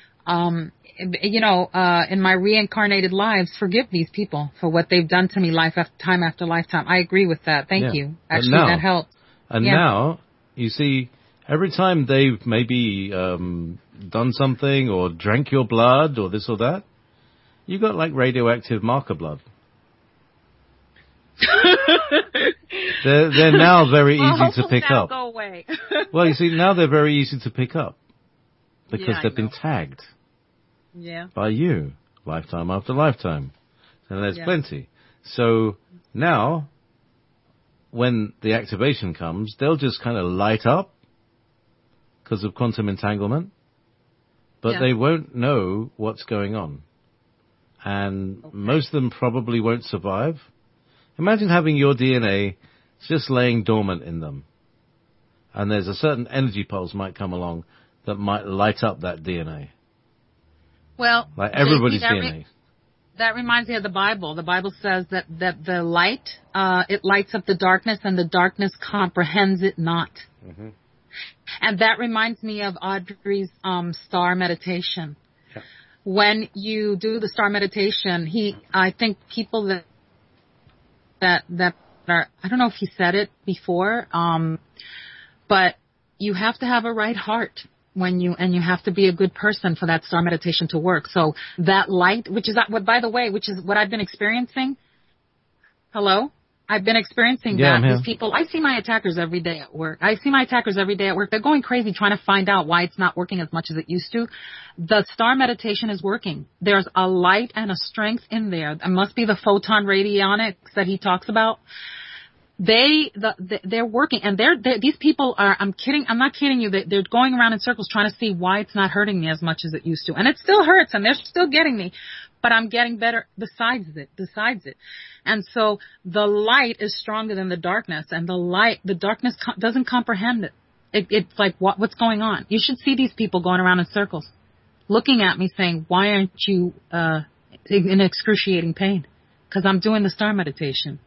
in my reincarnated lives, forgive these people for what they've done to me time after lifetime. I agree with that. Thank you. Actually, that helps. And now, you see, every time they've maybe done something or drank your blood or this or that, you got like radioactive marker blood. They're now very easy to pick up. Go away. Well, you see, now they're very easy to pick up because they've been tagged by you, lifetime after lifetime. And there's plenty. So now, when the activation comes, they'll just kind of light up because of quantum entanglement, but they won't know what's going on. And most of them probably won't survive. Imagine having your DNA just laying dormant in them. And there's a certain energy pulse might come along that might light up that DNA. Well, like everybody's DNA. That reminds me of the Bible. The Bible says that the light, it lights up the darkness, and the darkness comprehends it not. Mm-hmm. And that reminds me of Audrey's star meditation. Yeah. When you do the star meditation, I think people that are, I don't know if he said it before, but you have to have a right heart you have to be a good person for that star meditation to work. So that light, which is what I've been experiencing. Hello? I've been experiencing that. These people, I see my attackers every day at work. They're going crazy trying to find out why it's not working as much as it used to. The star meditation is working. There's a light and a strength in there. It must be the photon radionics that he talks about. They're working, and these people are, I'm not kidding you, they're going around in circles trying to see why it's not hurting me as much as it used to. And it still hurts, and they're still getting me, but I'm getting better besides it. And so the light is stronger than the darkness, and the darkness doesn't comprehend it. It's like, what's going on? You should see these people going around in circles, looking at me saying, why aren't you in excruciating pain? Because I'm doing the star meditation.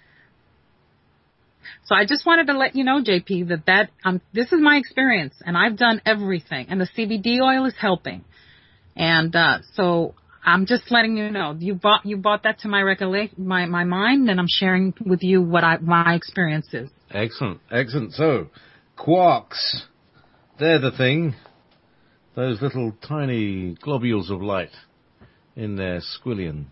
So I just wanted to let you know, JP, that this is my experience, and I've done everything, and the CBD oil is helping. And so I'm just letting you know, you brought that to my my mind, and I'm sharing with you what my experience is. Excellent, excellent. So, quarks, they're the thing. Those little tiny globules of light in their squillion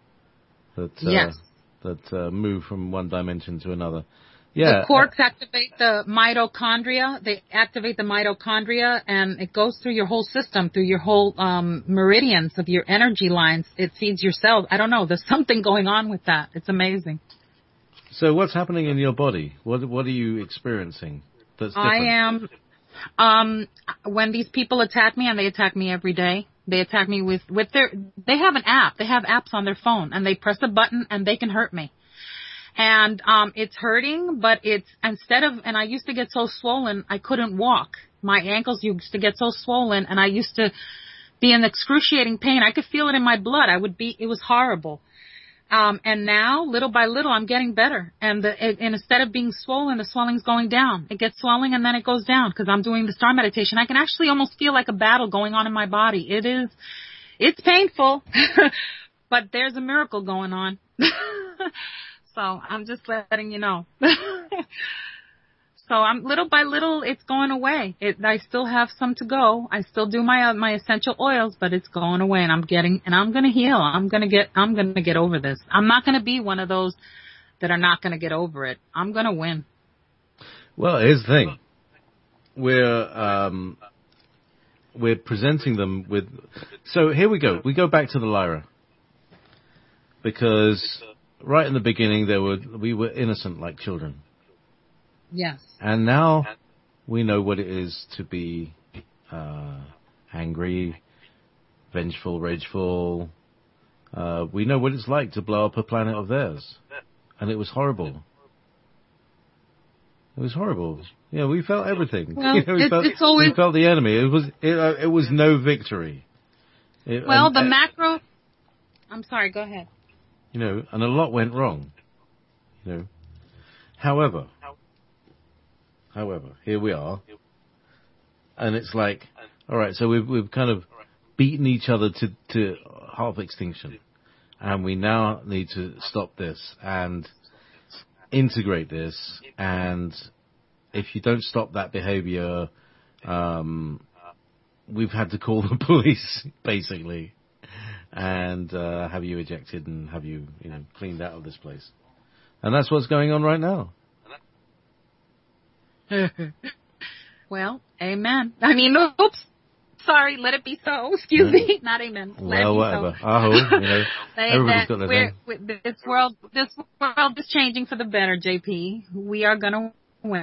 that move from one dimension to another. Yeah. The quarks activate the mitochondria. They activate the mitochondria, and it goes through your whole system, through your whole meridians of your energy lines. It feeds your cells. I don't know. There's something going on with that. It's amazing. So what's happening in your body? What are you experiencing that's different? I am, when these people attack me, and they attack me every day, they attack me with they have an app. They have apps on their phone, and they press a button, and they can hurt me. And it's hurting, but and I used to get so swollen, I couldn't walk. My ankles used to get so swollen, and I used to be in excruciating pain. I could feel it in my blood. It was horrible. And now, little by little, I'm getting better. And instead of being swollen, the swelling's going down. It gets swelling, and then it goes down because I'm doing the star meditation. I can actually almost feel like a battle going on in my body. It's painful, but there's a miracle going on. So I'm just letting you know. So little by little, it's going away. I still have some to go. I still do my essential oils, but it's going away, and I'm going to heal. I'm going to get over this. I'm not going to be one of those that are not going to get over it. I'm going to win. Well, here's the thing. We're presenting them with. So here we go. We go back to the Lyra, because right in the beginning we were innocent like children. Yes. And now we know what it is to be angry, vengeful, rageful. We know what it's like to blow up a planet of theirs. And it was horrible. It was horrible. Yeah, we felt everything. Well, we felt the enemy. It was no victory. I'm sorry, go ahead. And a lot went wrong. However, here we are, and it's like, all right, so we've kind of beaten each other to half extinction, and we now need to stop this and integrate this. And if you don't stop that behavior, we've had to call the police, basically, and have you ejected and have you cleaned out of this place. And that's what's going on right now. Well, amen. I mean, oops. Sorry, let it be so. Excuse me. Not amen. Well, whatever. So. Everybody's got their thing. This world is changing for the better, JP. We are going to win.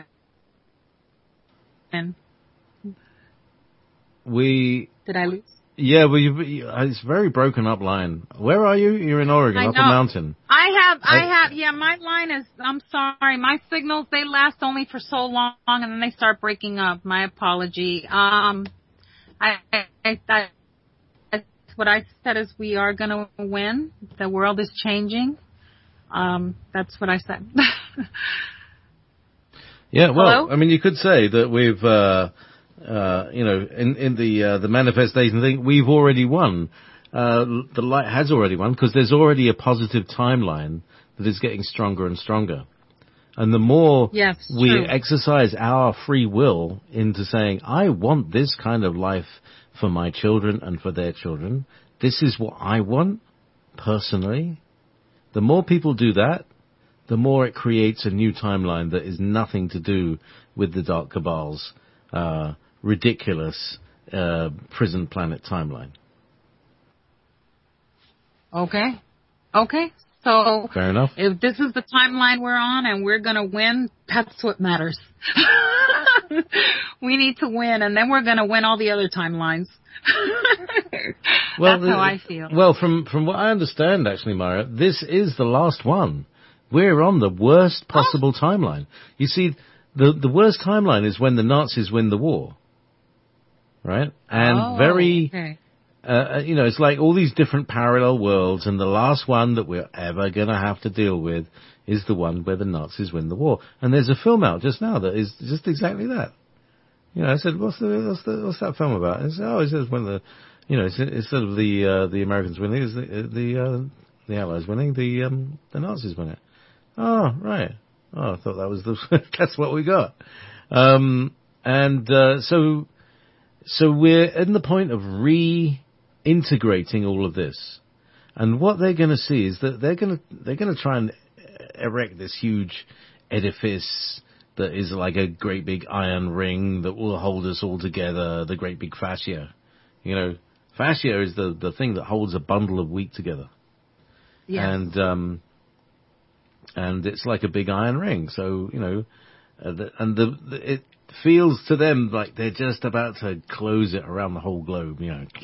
Did I lose? Yeah, well, it's a very broken up line. Where are you? You're in Oregon, up a mountain. I have, yeah, my line is, I'm sorry, my signals, they last only for so long, and then they start breaking up. My apology. What I said is we are going to win. The world is changing. That's what I said. Yeah, well, Hello? I mean, you could say that we've, in the manifestation thing, we've already won. The light has already won because there's already a positive timeline that is getting stronger and stronger. And the more we exercise our free will into saying, I want this kind of life for my children and for their children, this is what I want personally, the more people do that, the more it creates a new timeline that is nothing to do with the Dark Cabal's ridiculous prison planet timeline. Okay. So fair enough. If this is the timeline we're on and we're going to win, that's what matters. We need to win, and then we're going to win all the other timelines. That's how I feel. Well, from what I understand, actually, Myra, this is the last one. We're on the worst possible timeline. You see, the worst timeline is when the Nazis win the war, right? And okay. It's like all these different parallel worlds, and the last one that we're ever going to have to deal with is the one where the Nazis win the war. And there's a film out just now that is just exactly that. I said, what's that film about? And it says when the, instead of the Americans winning, it's the Allies winning, the Nazis win it. Oh, right. Oh, I thought that was that's what we got. So we're in the point of integrating all of this, and what they're going to see is that they're going to try and erect this huge edifice that is like a great big iron ring that will hold us all together. The great big fascia, fascia is the thing that holds a bundle of wheat together. Yes. And it's like a big iron ring. So it feels to them like they're just about to close it around the whole globe,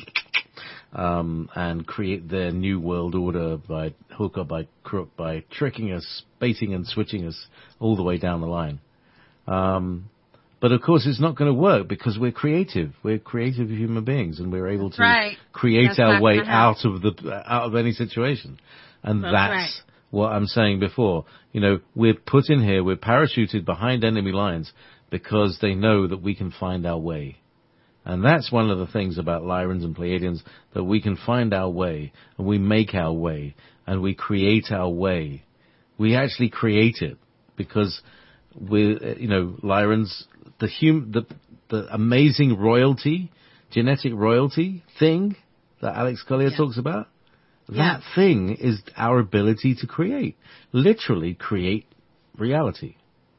and create their new world order by hook or by crook, by tricking us, baiting and switching us all the way down the line. But of course it's not going to work because we're creative. We're creative human beings, and we're able to create our way out of any situation. And that's what I'm saying before. We're put in here, we're parachuted behind enemy lines because they know that we can find our way. And that's one of the things about Lyrans and Pleiadians, that we can find our way, and we make our way, and we create our way. We actually create it because Lyrans, the amazing royalty, genetic royalty thing that Alex Collier talks about, that thing is our ability to create, literally create reality.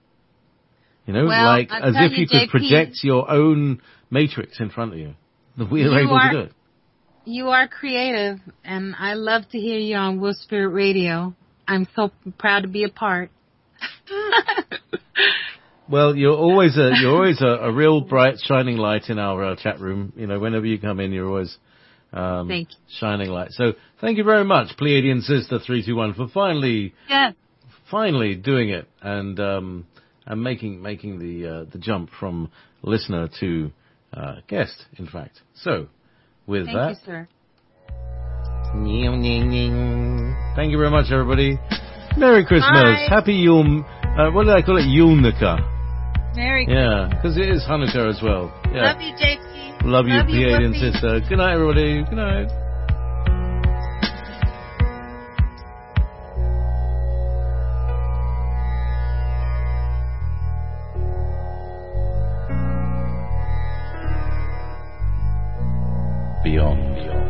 Like as if you could project your own matrix in front of you. We're able to do it. You are creative, and I love to hear you on Wolf Spirit Radio. I'm so proud to be a part. Well, you're always a real bright, shining light in our chat room. Whenever you come in, you're always shining light. So thank you very much, Pleiadian Sister 321, for finally doing it and making the jump from listener to guest, in fact. So with thank you, sir. Thank you very much, everybody. Merry Christmas. Bye. Happy Yule. What did I call it? Yulnica. Merry Christmas. Yeah, because it is Hanukkah as well. Yeah. Love you, JP. Love you, Pleiadian Sister. Good night, everybody. Good night. Beyond.